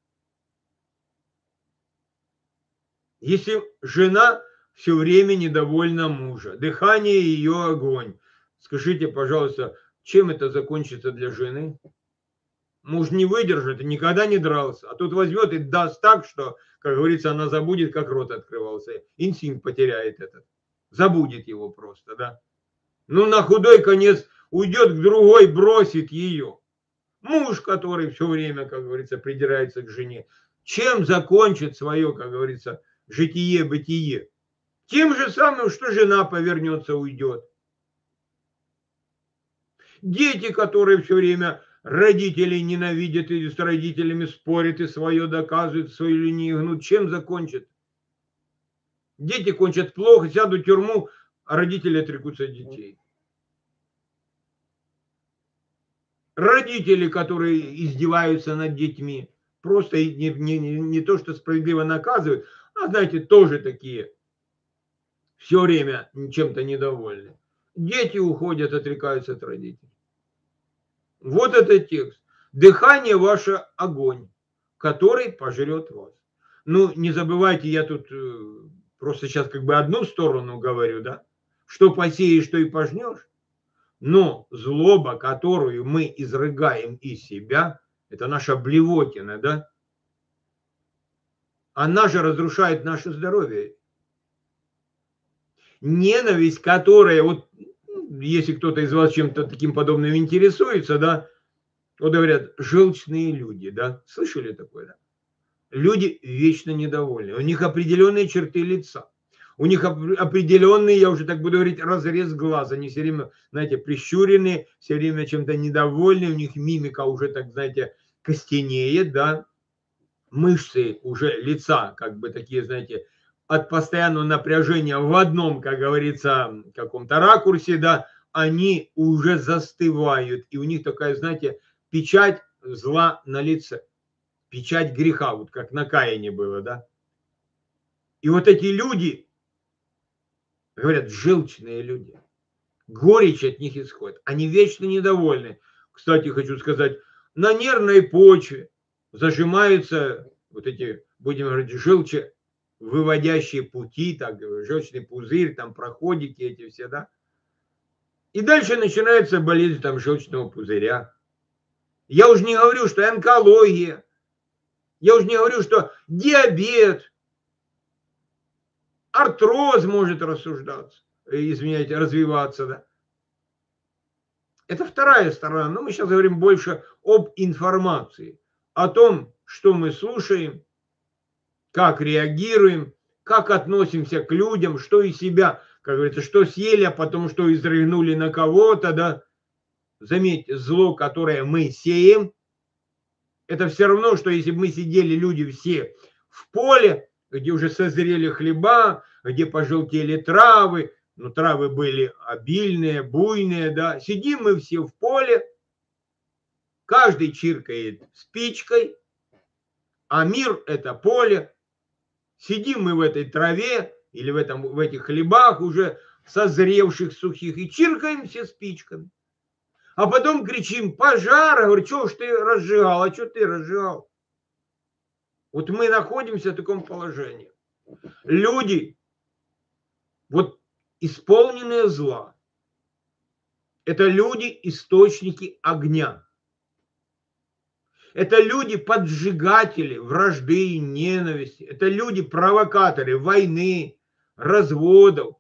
Если жена все время недовольна мужа, дыхание ее огонь, скажите, пожалуйста, чем это закончится для жены? Муж не выдержит и никогда не дрался. А тут возьмет и даст так, что, как говорится, она забудет, как рот открывался. Инстинкт потеряет этот. Забудет его просто, да. Ну, на худой конец уйдет к другой, бросит ее. Муж, который все время, как говорится, придирается к жене. Чем закончит свое, как говорится, житие-бытие? Тем же самым, что жена повернется, уйдет. Дети, которые все время родителей ненавидят и с родителями спорят и свое доказывают, свою линию гнут, чем закончат? Дети кончат плохо, сядут в тюрьму, а родители отрекутся от детей. Родители, которые издеваются над детьми, просто не то, что справедливо наказывают, а, знаете, тоже такие все время чем-то недовольны. Дети уходят, отрекаются от родителей. Вот этот текст. Дыхание ваше огонь, который пожрет вас. Ну, не забывайте, я тут просто сейчас как бы одну сторону говорю, да, что посеешь, что и пожнешь. Но злоба, которую мы изрыгаем из себя, это наша блевотина, да, она же разрушает наше здоровье. Ненависть, которая, вот если кто-то из вас чем-то таким подобным интересуется, да, вот говорят, желчные люди, да, слышали такое, да? Люди вечно недовольны, у них определенные черты лица, у них определенный, я уже так буду говорить, разрез глаза, они все время, знаете, прищуренные, все время чем-то недовольны, у них мимика уже, так, знаете, костенеет, да, мышцы уже лица, как бы такие, знаете, от постоянного напряжения в одном, как говорится, каком-то ракурсе, да, они уже застывают, и у них такая, знаете, печать зла на лице, печать греха, вот как на Каине было, да. И вот эти люди, говорят, желчные люди, горечь от них исходит, они вечно недовольны. Кстати, хочу сказать, на нервной почве зажимаются вот эти, будем говорить, желчевыводящие пути, так, желчный пузырь, там проходики эти все, да. И дальше начинается болезнь там желчного пузыря. Я уже не говорю, что онкология, я уже не говорю, что диабет, артроз может развиваться, да. Это вторая сторона, но мы сейчас говорим больше об информации, о том, что мы слушаем, как реагируем, как относимся к людям, что из себя, как говорится, что съели, а потом что изрыгнули на кого-то, да. Заметьте, зло, которое мы сеем, это все равно, что если бы мы сидели люди все в поле, где уже созрели хлеба, где пожелтели травы, но травы были обильные, буйные, да. Сидим мы все в поле, каждый чиркает спичкой, а мир – это поле. Сидим мы в этой траве или в этих хлебах уже созревших, сухих, и чиркаем все спичками. А потом кричим: пожар! Я говорю: что ж ты разжигал? А что ты разжигал? Вот мы находимся в таком положении. Люди, вот исполненные зла, это люди источники огня. Это люди поджигатели вражды и ненависти. Это люди провокаторы войны, разводов.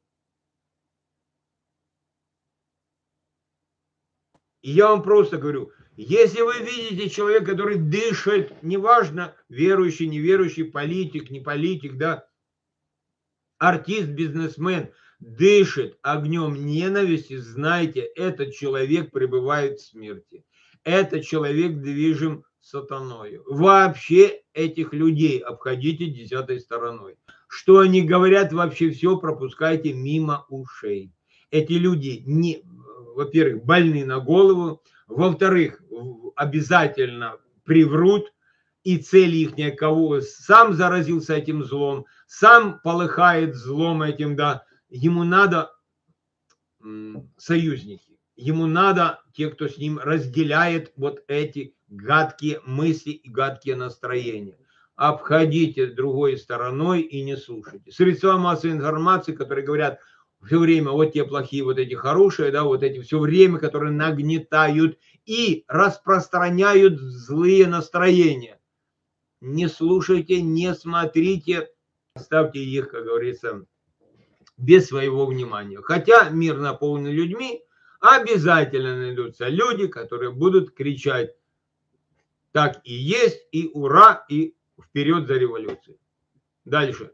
И я вам просто говорю, если вы видите человека, который дышит, неважно, верующий, неверующий, политик, не политик, да, артист, бизнесмен, дышит огнем ненависти, знайте, этот человек пребывает в смерти. Этот человек движим сатаною. Вообще этих людей обходите 10-й стороной. Что они говорят, вообще все пропускайте мимо ушей. Эти люди, во-первых, больны на голову, во-вторых, обязательно приврут, и цель их, кого сам заразился этим злом, сам полыхает злом этим, да, ему надо союзники, ему надо те, кто с ним разделяет вот эти гадкие мысли и гадкие настроения. Обходите другой стороной и не слушайте. Средства массовой информации, которые говорят все время: вот те плохие, вот эти хорошие, да, вот эти все время, которые нагнетают и распространяют злые настроения. Не слушайте, не смотрите, оставьте их, как говорится, без своего внимания. Хотя мир наполнен людьми, обязательно найдутся люди, которые будут кричать: так и есть, и ура, и вперед за революцией. Дальше.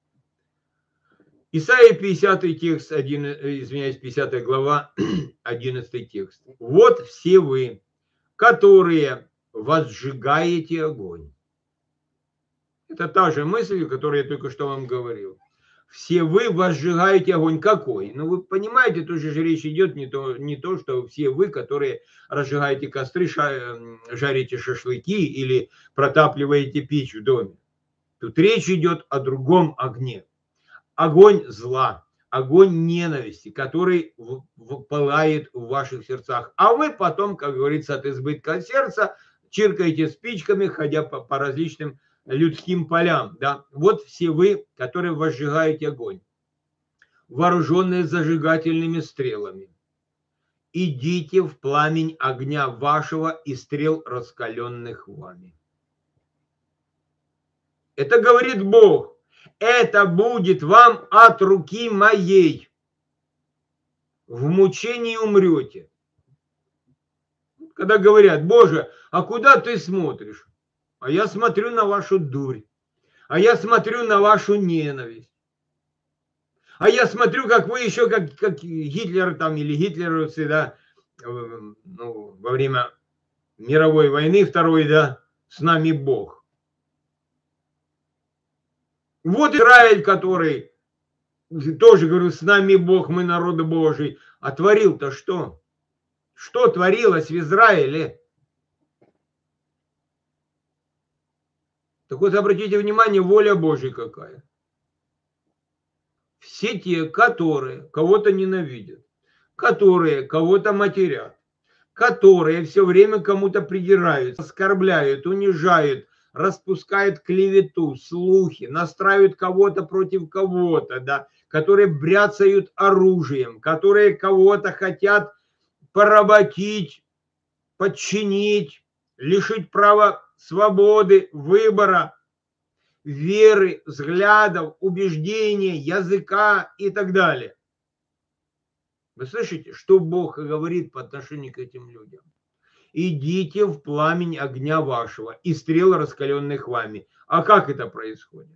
Исайя 50 текст, 50 глава, 11 текст. Вот все вы, которые возжигаете огонь. Это та же мысль, которую я только что вам говорил. Все вы возжигаете огонь. Какой? Ну, вы понимаете, тут же речь идет не то, что все вы, которые разжигаете костры, жарите шашлыки или протапливаете печь в доме. Тут речь идет о другом огне. Огонь зла, огонь ненависти, который пылает в ваших сердцах. А вы потом, как говорится, от избытка сердца чиркаете спичками, ходя по различным людским полям. Да? Вот все вы, которые возжигаете огонь, вооруженные зажигательными стрелами. Идите в пламень огня вашего и стрел, раскаленных вами. Это говорит Бог. Это будет вам от руки моей. В мучении умрете. Когда говорят: Боже, а куда ты смотришь? А я смотрю на вашу дурь. А я смотрю на вашу ненависть. А я смотрю, как вы еще, как Гитлер там или гитлеровцы, да, ну, во время мировой войны второй, да, с нами Бог. Вот Израиль, который тоже, говорю, с нами Бог, мы народ Божий. А творил-то что? Что творилось в Израиле? Так вот, обратите внимание, воля Божья какая. Все те, которые кого-то ненавидят, которые кого-то матерят, которые все время кому-то придираются, оскорбляют, унижают, распускают клевету, слухи, настраивают кого-то против кого-то, да, которые бряцают оружием, которые кого-то хотят поработить, подчинить, лишить права свободы, выбора, веры, взглядов, убеждений, языка и так далее. Вы слышите, что Бог говорит по отношению к этим людям? Идите в пламень огня вашего и стрел, раскаленных вами. А как это происходит?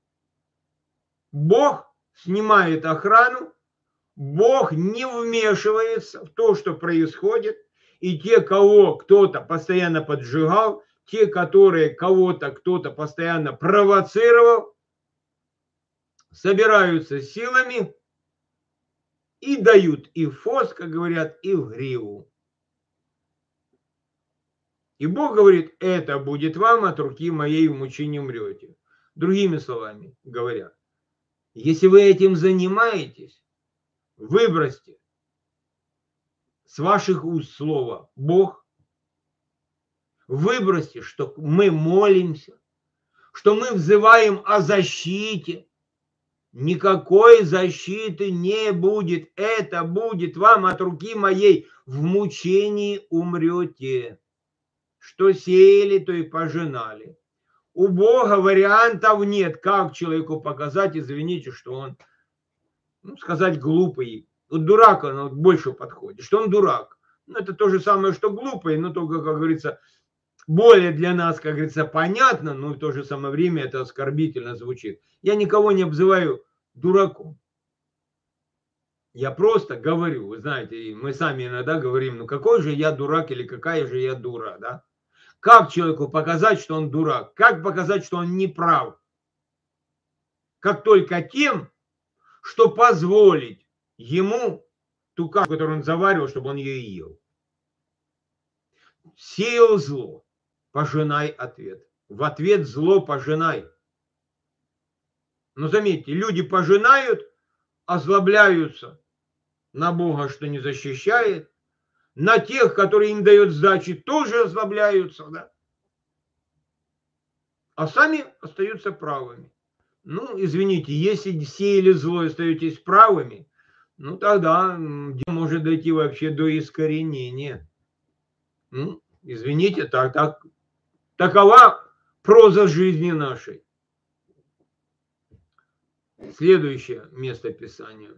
Бог снимает охрану, Бог не вмешивается в то, что происходит, и те, кого кто-то постоянно поджигал, те, которые кого-то кто-то постоянно провоцировал, собираются силами и дают и в фос, как говорят, и в гриву. И Бог говорит, это будет вам от руки моей в мучении умрете. Другими словами говоря, если вы этим занимаетесь, выбросьте с ваших уст слово Бог, выбросьте, что мы молимся, что мы взываем о защите. Никакой защиты не будет. Это будет вам от руки моей в мучении умрете. Что сеяли, то и пожинали. У Бога вариантов нет, как человеку показать, извините, что он, сказать, глупый. Вот дурак, он больше подходит, что он дурак. Это то же самое, что глупый, но только, как говорится, более для нас, как говорится, понятно, но в то же самое время это оскорбительно звучит. Я никого не обзываю дураком. Я просто говорю, вы знаете, мы сами иногда говорим, какой же я дурак или какая же я дура, да? Как человеку показать, что он дурак? Как показать, что он не прав? Как только тем, что позволить ему ту кашу, которую он заваривал, чтобы он ее ел. Сеял зло, пожинай ответ. В ответ зло пожинай. Но заметьте, люди пожинают, озлобляются на Бога, что не защищает, на тех, которые им дают сдачи, тоже озлобляются, да? А сами остаются правыми. Извините, если сеяли зло и остаетесь правыми, тогда может дойти вообще до искоренения. Извините, такова проза жизни нашей. Следующее место Писания.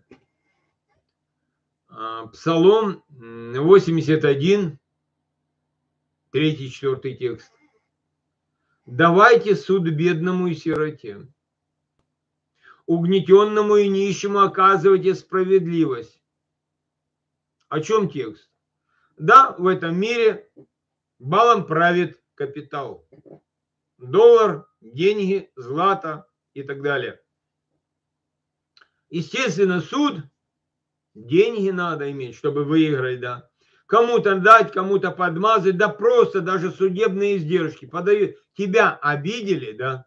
Псалом 81, 3-4 текст. Давайте суд бедному и сироте, угнетенному и нищему оказывайте справедливость. О чем текст? Да, в этом мире балом правит капитал. Доллар, деньги, злато и так далее. Естественно, суд, деньги надо иметь, чтобы выиграть, да. Кому-то дать, кому-то подмазать, да просто даже судебные издержки. Подают. Тебя обидели, да.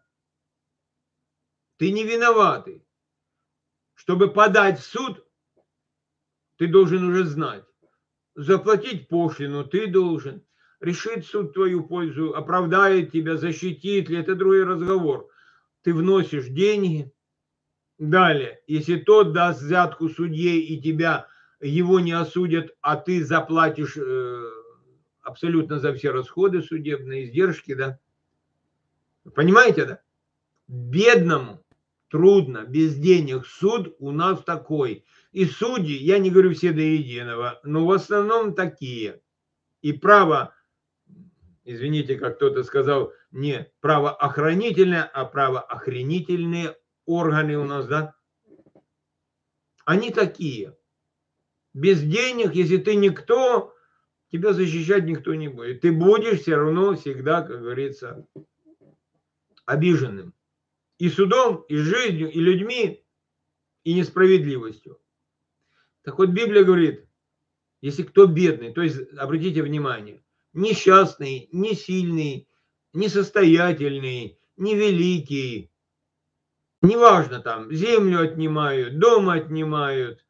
Ты не виноватый. Чтобы подать в суд, ты должен уже знать. Заплатить пошлину ты должен. Решит суд в твою пользу, оправдает тебя, защитит ли, это другой разговор. Ты вносишь деньги. Далее, если тот даст взятку судье и тебя, его не осудят, а ты заплатишь абсолютно за все расходы судебные, издержки, да? Понимаете, да? Бедному трудно, без денег. Суд у нас такой. И судьи, я не говорю все до единого, но в основном такие. И право, извините, как кто-то сказал, не правоохранительное, а правоохранительные органы у нас, да? Они такие. Без денег, если ты никто, тебя защищать никто не будет. Ты будешь все равно всегда, как говорится, обиженным. И судом, и жизнью, и людьми, и несправедливостью. Так вот, Библия говорит, если кто бедный, то есть, обратите внимание, несчастный, не сильный, несостоятельный, невеликий, неважно там, землю отнимают, дом отнимают,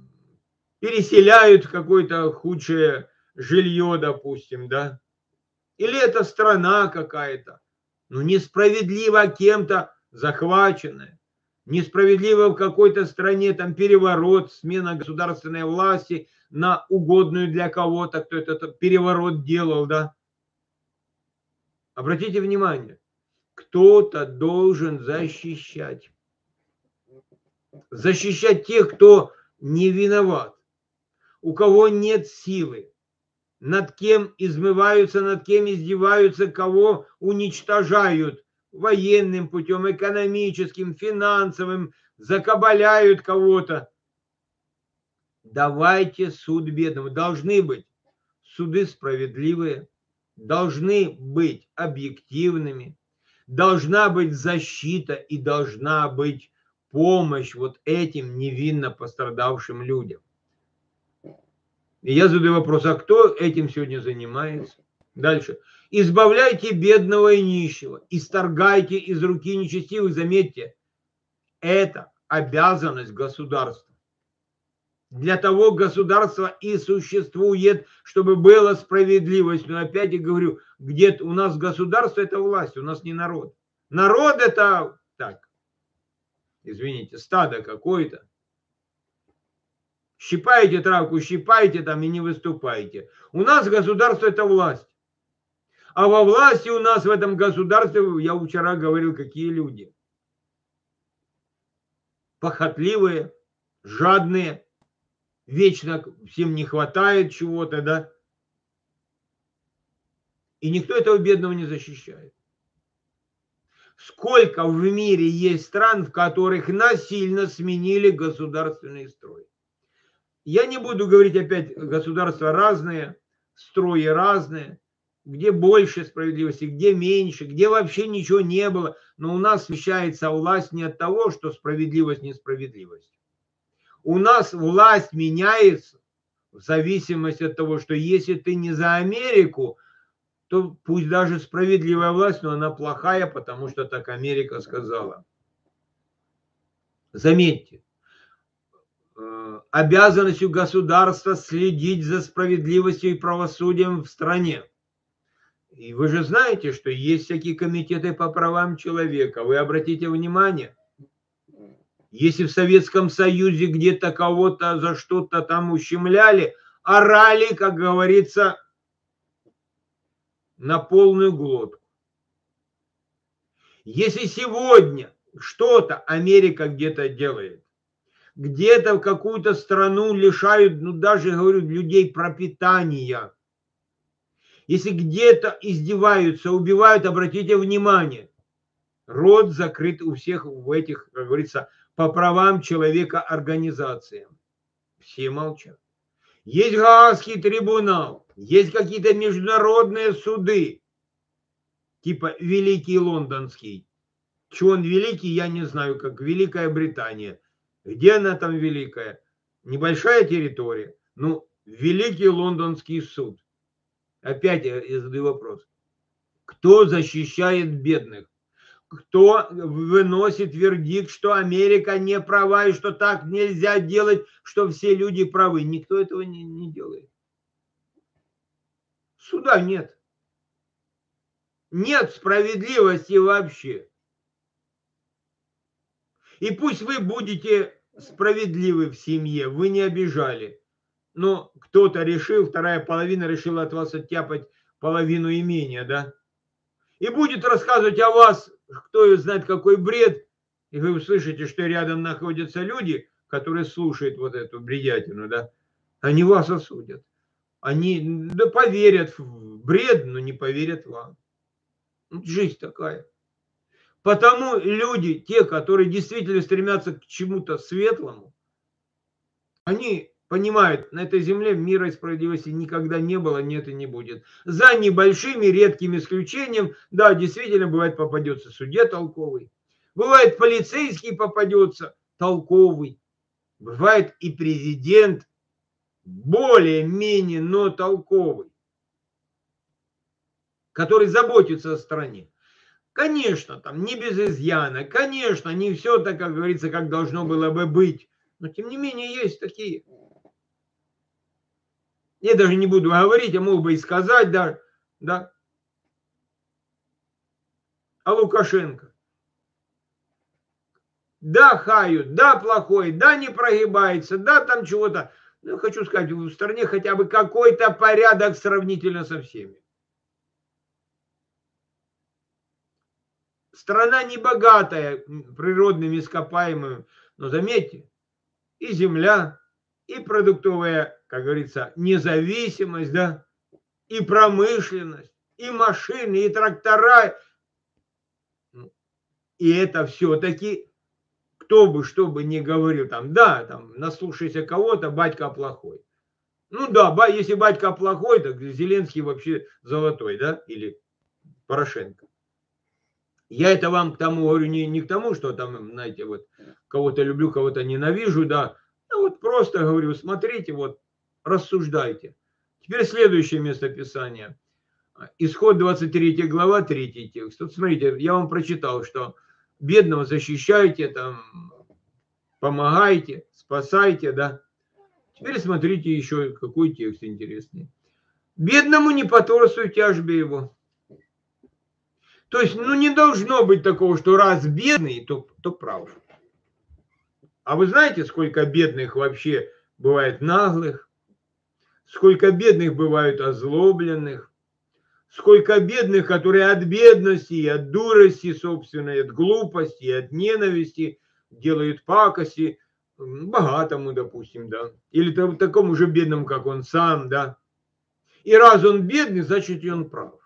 переселяют в какое-то худшее жилье, допустим, да, Или это страна какая-то, ну, несправедливо кем-то захваченная, несправедливо в какой-то стране там переворот, смена государственной власти на угодную для кого-то, кто этот переворот делал, да. Обратите внимание, кто-то должен защищать. Защищать тех, кто не виноват, у кого нет силы, над кем измываются, над кем издеваются, кого уничтожают военным путем, экономическим, финансовым, закабаляют кого-то. Давайте суд бедному. Должны быть суды справедливые, должны быть объективными, должна быть защита и должна быть помощь вот этим невинно пострадавшим людям. И я задаю вопрос, а кто этим сегодня занимается? Дальше. Избавляйте бедного и нищего, исторгайте из руки нечестивых. Заметьте, это обязанность государства. Для того государство и существует, чтобы была справедливость. Но опять я говорю, где-то у нас государство – это власть, у нас не народ. Народ – это, так, извините, стадо какое-то. Щипаете травку, щипаете там и не выступаете. У нас государство – это власть. А во власти у нас в этом государстве, я вчера говорил, какие люди. Похотливые, жадные, вечно всем не хватает чего-то, да. И никто этого бедного не защищает. Сколько в мире есть стран, в которых насильно сменили государственный строй. Я не буду говорить опять, государства разные, строи разные, где больше справедливости, где меньше, где вообще ничего не было. Но у нас смещается власть не от того, что справедливость, несправедливость. У нас власть меняется в зависимости от того, что если ты не за Америку, то пусть даже справедливая власть, но она плохая, потому что так Америка сказала. Заметьте, обязанностью государства следить за справедливостью и правосудием в стране. И вы же знаете, что есть всякие комитеты по правам человека. Вы обратите внимание, если в Советском Союзе где-то кого-то за что-то там ущемляли, орали, как говорится, на полную глотку. Если сегодня что-то Америка где-то делает, где-то в какую-то страну лишают, ну даже, говорю, людей пропитания, если где-то издеваются, убивают, обратите внимание, рот закрыт у всех в этих, как говорится, по правам человека организациям. Все молчат. Есть Гаагский трибунал, есть какие-то международные суды, типа Великий Лондонский. Чего он великий, я не знаю, как Великая Британия. Где она там великая? Небольшая территория. Ну, Великий Лондонский суд. Опять я задаю вопрос. Кто защищает бедных? Кто выносит вердикт, что Америка не права и что так нельзя делать, что все люди правы? Никто этого не делает. Суда нет. Нет справедливости вообще. И пусть вы будете справедливы в семье, вы не обижали. Но кто-то решил, вторая половина решила от вас оттяпать половину имения, да? И будет рассказывать о вас, кто знает какой бред, и вы услышите, что рядом находятся люди, которые слушают вот эту бредятину, да? Они вас осудят. Они да, поверят в бред, но не поверят вам. Жизнь такая. Потому люди, те, которые действительно стремятся к чему-то светлому, они понимают, на этой земле мира и справедливости никогда не было, нет и не будет. За небольшими редкими исключением, да, действительно, бывает попадется судья толковый, бывает полицейский попадется толковый, бывает и президент более-менее, но толковый, который заботится о стране. Конечно, там не без изъяна, конечно, не все так, как говорится, как должно было бы быть, но тем не менее есть такие. Я даже не буду говорить, я мог бы и сказать, да. А Лукашенко? Да, хают, да, плохой, да, не прогибается, да, там чего-то. Ну, хочу сказать, в стране хотя бы какой-то порядок сравнительно со всеми. Страна не богатая природными ископаемыми, но заметьте, и земля, и продуктовая, как говорится, независимость, да, и промышленность, и машины, и трактора. И это все-таки, кто бы что бы ни говорил, там, да, там, наслушайся кого-то, батька плохой. Ну да, если батька плохой, так Зеленский вообще золотой, да, или Порошенко. Я это вам к тому говорю, не к тому, что там, знаете, вот кого-то люблю, кого-то ненавижу, да. А вот просто говорю, смотрите, вот рассуждайте. Теперь следующее местописание. Исход 23 глава, 3 текст. Вот смотрите, я вам прочитал, что бедного защищайте, там, помогайте, спасайте, да. Теперь смотрите еще, какой текст интересный. Бедному не потворствуй в тяжбе его. То есть, ну, не должно быть такого, что раз бедный, то прав. А вы знаете, сколько бедных вообще бывает наглых? Сколько бедных бывает озлобленных? Сколько бедных, которые от бедности и от дурости собственной, от глупости и от ненависти делают пакости богатому, допустим, да. Или такому же бедному, как он сам, да. И раз он бедный, значит, и он прав.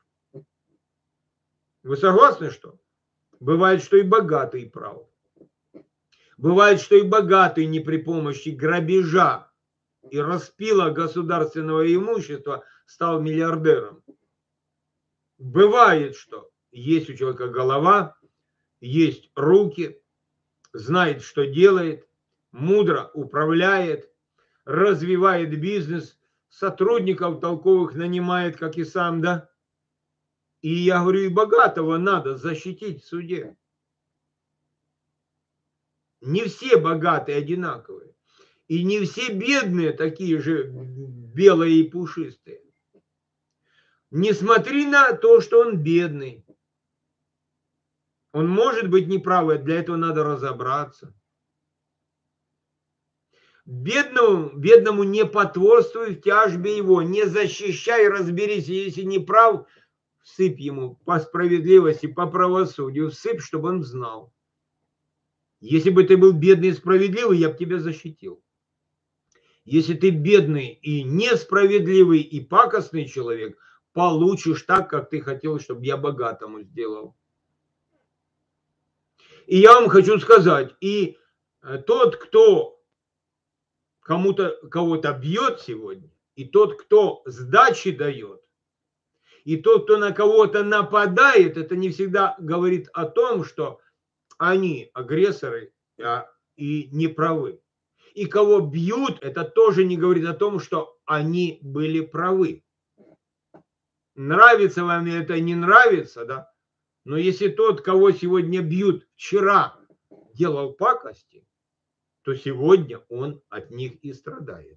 Вы согласны, что? Бывает, что и богатый прав. Бывает, что и богатый не при помощи грабежа и распила государственного имущества стал миллиардером. Бывает, что есть у человека голова, есть руки, знает, что делает, мудро управляет, развивает бизнес, сотрудников толковых нанимает, как и сам, да. И я говорю, и богатого надо защитить в суде. Не все богатые одинаковые. И не все бедные такие же белые и пушистые. Не смотри на то, что он бедный. Он может быть неправый, для этого надо разобраться. Бедному не потворствуй в тяжбе его, не защищай, разберись, если не прав, всыпь ему по справедливости, по правосудию, всыпь, чтобы он знал. Если бы ты был бедный и справедливый, я бы тебя защитил. Если ты бедный и несправедливый и пакостный человек, получишь так, как ты хотел, чтобы я богатому сделал. И я вам хочу сказать, и тот, кто кого-то бьет сегодня, и тот, кто сдачи дает, и тот, кто на кого-то нападает, это не всегда говорит о том, что они агрессоры и неправы. И кого бьют, это тоже не говорит о том, что они были правы. Нравится вам это, не нравится, да? Но если тот, кого сегодня бьют, вчера делал пакости, то сегодня он от них и страдает.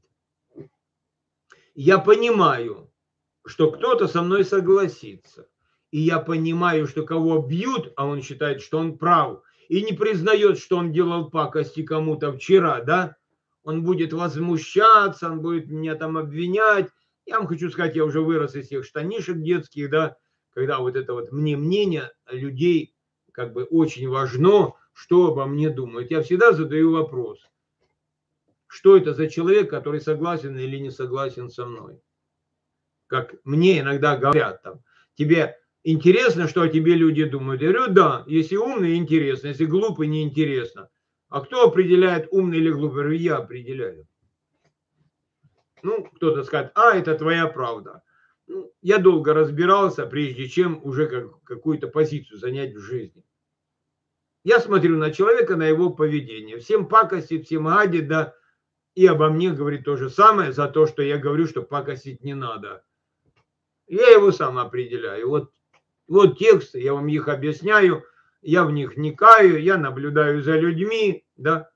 Я понимаю, что кто-то со мной согласится. И я понимаю, что кого бьют, а он считает, что он прав, и не признает, что он делал пакости кому-то вчера, да, он будет возмущаться, он будет меня там обвинять. Я вам хочу сказать, я уже вырос из тех штанишек детских, да, когда вот это вот мнение людей как бы очень важно, что обо мне думают. Я всегда задаю вопрос, что это за человек, который согласен или не согласен со мной. Как мне иногда говорят там, тебе интересно, что о тебе люди думают? Я говорю, да, если умный, интересно, если глупый, неинтересно. А кто определяет, умный или глупый? Я говорю, я определяю. Ну, кто-то скажет, это твоя правда. Ну, я долго разбирался, прежде чем уже какую-то позицию занять в жизни. Я смотрю на человека, на его поведение. Всем пакостит, всем гадит, да, и обо мне говорит то же самое за то, что я говорю, что пакостить не надо. Я его сам определяю. Вот тексты, я вам их объясняю, я в них вникаю, я наблюдаю за людьми, да.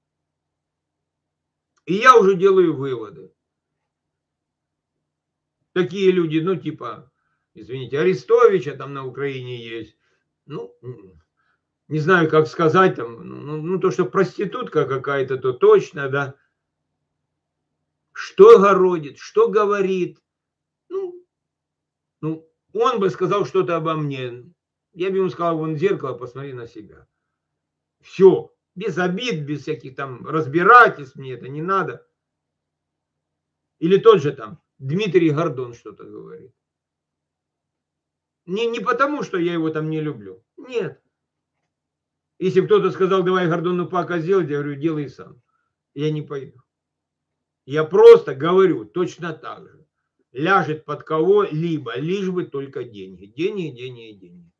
И я уже делаю выводы. Такие люди, ну типа, извините, Арестовича там на Украине есть, ну, не знаю, как сказать, там, ну, то, что проститутка какая-то, то точно, да. Что городит, что говорит. Ну, он бы сказал что-то обо мне. Я бы ему сказал, вон в зеркало, посмотри на себя. Все, без обид, без всяких там разбирательств, мне это не надо. Или тот же там Дмитрий Гордон что-то говорит. Не потому, что я его там не люблю. Нет. Если кто-то сказал, давай Гордону Пака сделать, я говорю, делай сам. Я не пойду. Я просто говорю точно так же. Ляжет под кого-либо, лишь бы только деньги. Деньги, деньги, деньги.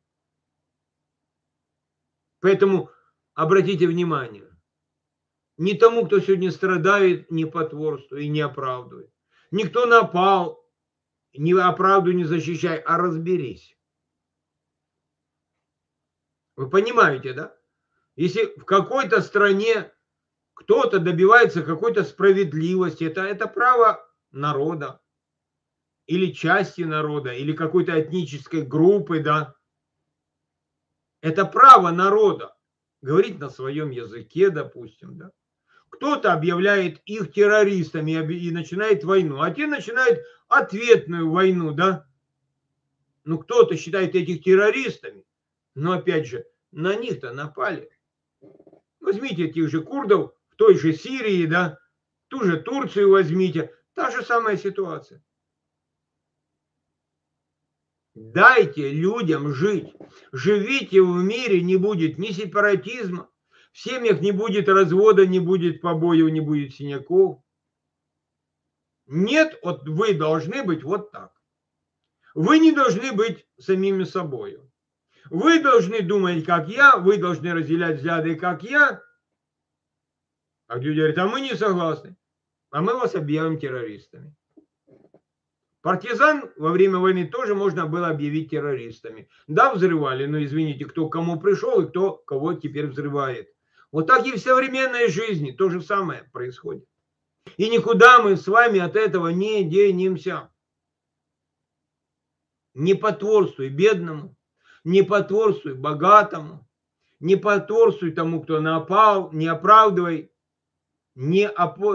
Поэтому обратите внимание. Не тому, кто сегодня страдает, не потворствуй и не оправдывай. Никто напал, не оправдывай, не защищай, а разберись. Вы понимаете, да? Если в какой-то стране кто-то добивается какой-то справедливости, это право народа или части народа, или какой-то этнической группы, да. Это право народа говорить на своем языке, допустим, да. Кто-то объявляет их террористами и начинает войну, а те начинают ответную войну, да. Ну, кто-то считает этих террористами, но, опять же, на них-то напали. Возьмите этих же курдов в той же Сирии, да, ту же Турцию возьмите, та же самая ситуация. Дайте людям жить. Живите в мире, не будет ни сепаратизма, в семьях не будет развода, не будет побоев, не будет синяков. Нет, вот вы должны быть вот так. Вы не должны быть самими собой. Вы должны думать, как я, вы должны разделять взгляды, как я. А люди говорят, а мы не согласны. А мы вас объявим террористами. Партизан во время войны тоже можно было объявить террористами. Да, взрывали, но извините, кто к кому пришел и кто кого теперь взрывает. Вот так и в современной жизни то же самое происходит. И никуда мы с вами от этого не денемся. Не потворствуй бедному, не потворствуй богатому, не потворствуй тому, кто напал, не оправдывай, не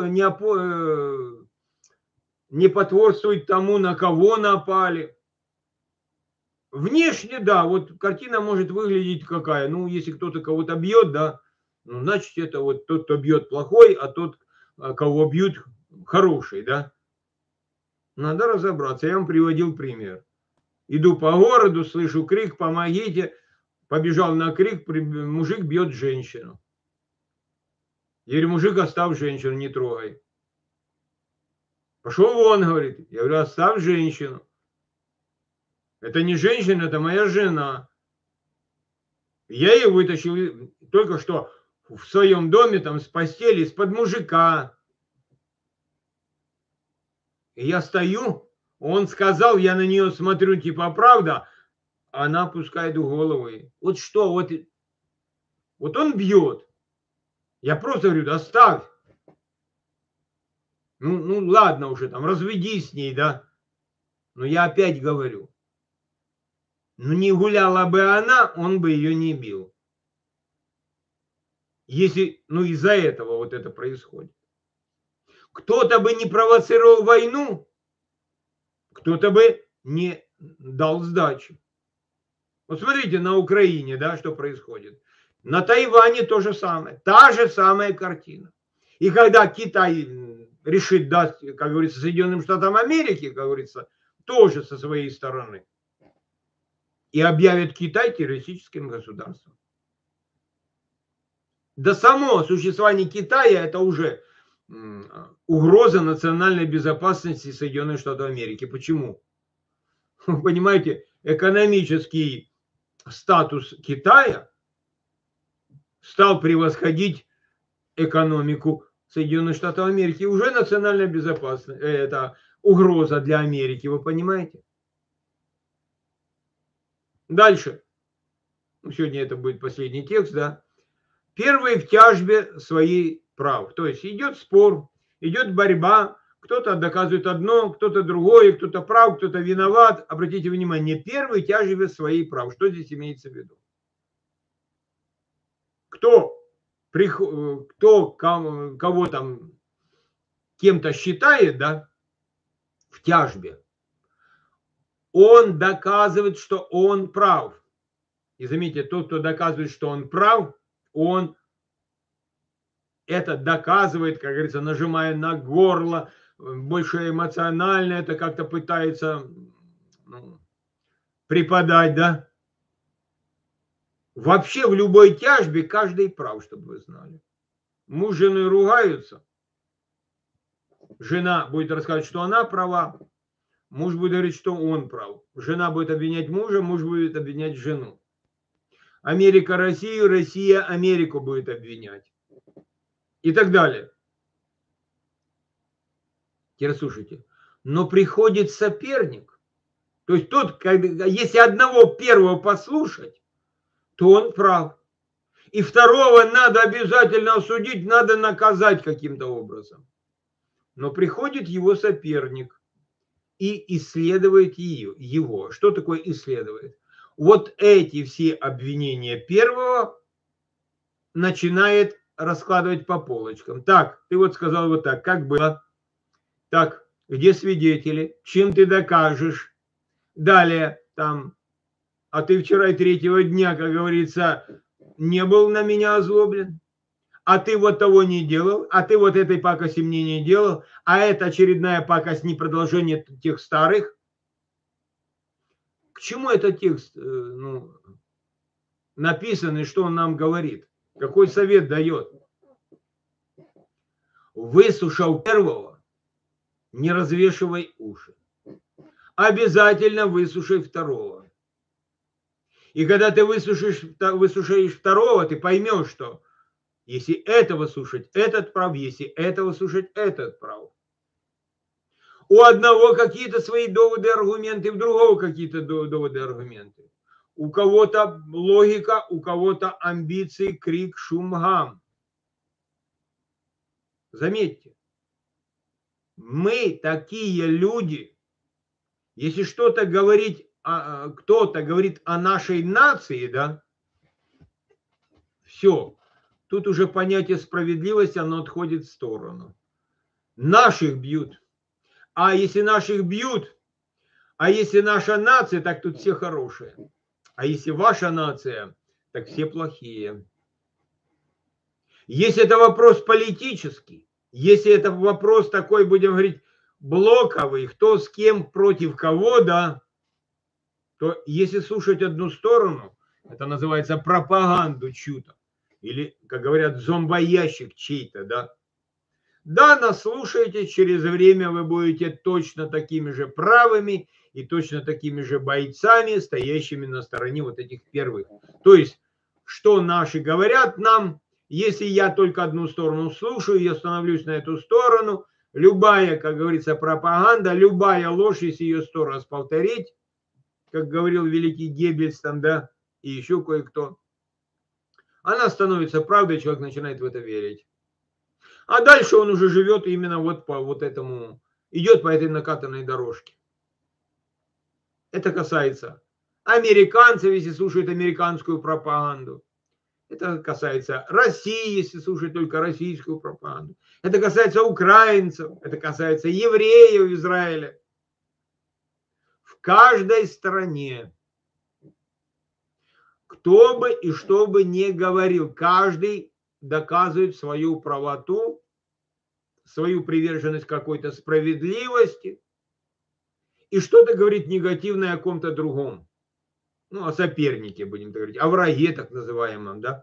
потворствуй тому, на кого напали. Внешне, да, вот картина может выглядеть какая. Ну, если кто-то кого-то бьет, да, ну, значит, это вот тот, кто бьет, плохой, а тот, кого бьют, хороший, да. Надо разобраться. Я вам приводил пример. Иду по городу, слышу крик, помогите. Побежал на крик, мужик бьет женщину. Я говорю, мужик, оставь женщину, не трогай. Пошел вон, говорит. Я говорю, оставь женщину. Это не женщина, это моя жена. Я ее вытащил только что в своем доме, там, с постели, из-под мужика. И я стою, он сказал, я на нее смотрю, типа, правда, она опускает голову. Вот что, вот он бьет. Я просто говорю, оставь. Ну, ладно уже, там, разведись с ней, да. Но я опять говорю, ну, не гуляла бы она, он бы ее не бил. Если, ну, из-за этого вот это происходит. Кто-то бы не провоцировал войну, кто-то бы не дал сдачи. Вот смотрите на Украине, да, что происходит. На Тайване то же самое, та же самая картина. И когда Китай решит дать, как говорится, Соединенным Штатам Америки, как говорится, тоже со своей стороны, и объявит Китай террористическим государством. Да само существование Китая это уже угроза национальной безопасности Соединенных Штатов Америки. Почему? Вы понимаете, экономический статус Китая стал превосходить экономику Соединенных Штатов Америки. Уже национальная безопасность, это угроза для Америки, вы понимаете? Дальше. Сегодня это будет последний текст, да. Первый в тяжбе своих прав. То есть идет спор, идет борьба, кто-то доказывает одно, кто-то другое, кто-то прав, кто-то виноват. Обратите внимание, первый в тяжбе своих прав. Что здесь имеется в виду? кто кого там кем-то считает, да, в тяжбе, он доказывает, что он прав. И заметьте, тот, кто доказывает, что он прав, он это доказывает, как говорится, нажимая на горло, больше эмоционально это как-то пытается преподать, да. Вообще в любой тяжбе каждый прав, чтобы вы знали. Муж с женой ругаются, жена будет рассказывать, что она права, муж будет говорить, что он прав. Жена будет обвинять мужа, муж будет обвинять жену. Америка Россию, Россия Америку будет обвинять. И так далее. Теперь слушайте. Но приходит соперник. То есть тот, если одного первого послушать, то он прав. И второго надо обязательно осудить, надо наказать каким-то образом. Но приходит его соперник и исследует его. Что такое исследует? Вот эти все обвинения первого начинает раскладывать по полочкам. Так, ты вот сказал вот так, как было? Так, где свидетели? Чем ты докажешь? Далее, там, а ты вчера и третьего дня, как говорится, не был на меня озлоблен? А ты вот того не делал? А ты вот этой пакости мне не делал? А это очередная пакость, не продолжение тех старых? К чему этот текст написан и что он нам говорит? Какой совет дает? Выслушал первого, не развешивай уши. Обязательно выслушай второго. И когда ты выслушаешь второго, ты поймешь, что если этого слушать, этот прав, если этого слушать, этот прав. У одного какие-то свои доводы, аргументы, у другого какие-то доводы, аргументы. У кого-то логика, у кого-то амбиции, крик, шум, гам. Заметьте, мы такие люди, если что-то говорить, кто-то говорит о нашей нации, да, все, тут уже понятие справедливости, оно отходит в сторону. Наших бьют. А если наших бьют, а если наша нация, так тут все хорошие. А если ваша нация, так все плохие. Если это вопрос политический, если это вопрос такой, будем говорить, блоковый, кто с кем против кого, да, то если слушать одну сторону, это называется пропаганду чью-то. Или, как говорят, зомбоящик чей-то, да. Да, наслушаетесь, через время вы будете точно такими же правыми и точно такими же бойцами, стоящими на стороне вот этих первых. То есть, что наши говорят нам, если я только одну сторону слушаю, я становлюсь на эту сторону, любая, как говорится, пропаганда, любая ложь, если ее 100 раз повторить, как говорил великий Геббельс там, да, и еще кое-кто, она становится правдой, человек начинает в это верить. А дальше он уже живет именно вот по вот этому, идет по этой накатанной дорожке. Это касается американцев, если слушают американскую пропаганду. Это касается России, если слушать только российскую пропаганду. Это касается украинцев, это касается евреев в Израиле. В каждой стране, кто бы и что бы ни говорил, каждый доказывает свою правоту, свою приверженность какой-то справедливости и что-то говорит негативное о ком-то другом. Ну, о сопернике, будем так говорить, о враге так называемом, да.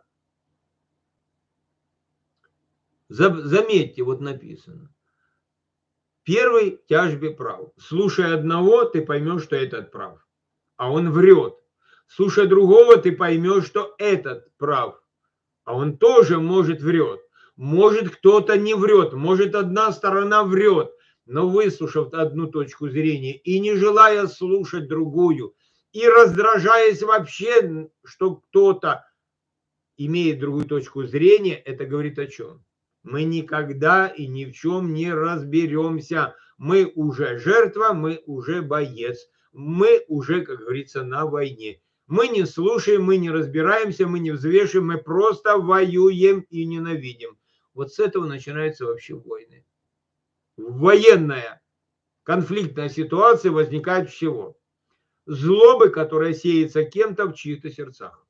Заметьте, вот написано. Первый тяжбе прав. Слушая одного, ты поймешь, что этот прав, а он врет. Слушая другого, ты поймешь, что этот прав, а он тоже может врет. Может кто-то не врет, может одна сторона врет, но выслушав одну точку зрения и не желая слушать другую, и раздражаясь вообще, что кто-то имеет другую точку зрения, это говорит о чем? Мы никогда и ни в чем не разберемся. Мы уже жертва, мы уже боец, мы уже, как говорится, на войне. Мы не слушаем, мы не разбираемся, мы не взвешиваем, мы просто воюем и ненавидим. Вот с этого начинаются вообще войны. Военная конфликтная ситуация возникает с чего? Злобы, которая сеется кем-то в чьих-то сердцах.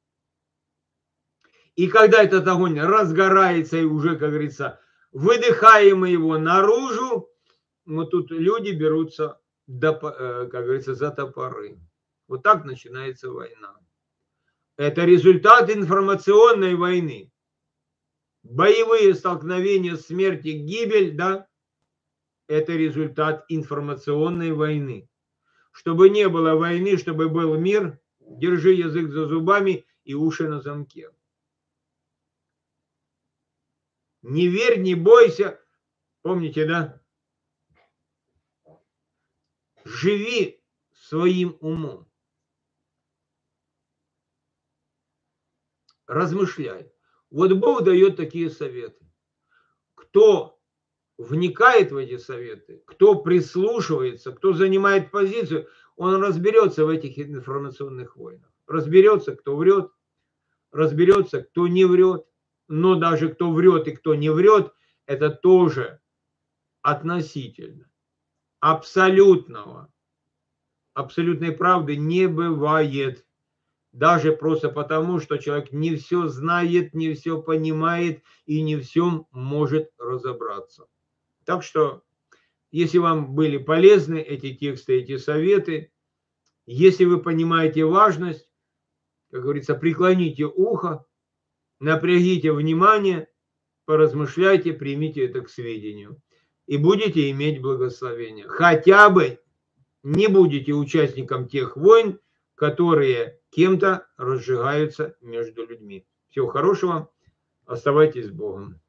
И когда этот огонь разгорается и уже, как говорится, выдыхаем мы его наружу, вот тут люди берутся, как говорится, за топоры. Вот так начинается война. Это результат информационной войны. Боевые столкновения, смерть и гибель, да, это результат информационной войны. Чтобы не было войны, чтобы был мир, держи язык за зубами и уши на замке. Не верь, не бойся. Помните, да? Живи своим умом. Размышляй. Вот Бог дает такие советы. Кто вникает в эти советы, кто прислушивается, кто занимает позицию, он разберется в этих информационных войнах. Разберется, кто врет, разберется, кто не врет. Но даже кто врет и кто не врет, это тоже относительно. Абсолютной правды не бывает. Даже просто потому, что человек не все знает, не все понимает и не всем может разобраться. Так что, если вам были полезны эти тексты, эти советы, если вы понимаете важность, как говорится, преклоните ухо, напрягите внимание, поразмышляйте, примите это к сведению. И будете иметь благословение. Хотя бы не будете участником тех войн, которые кем-то разжигаются между людьми. Всего хорошего. Оставайтесь с Богом.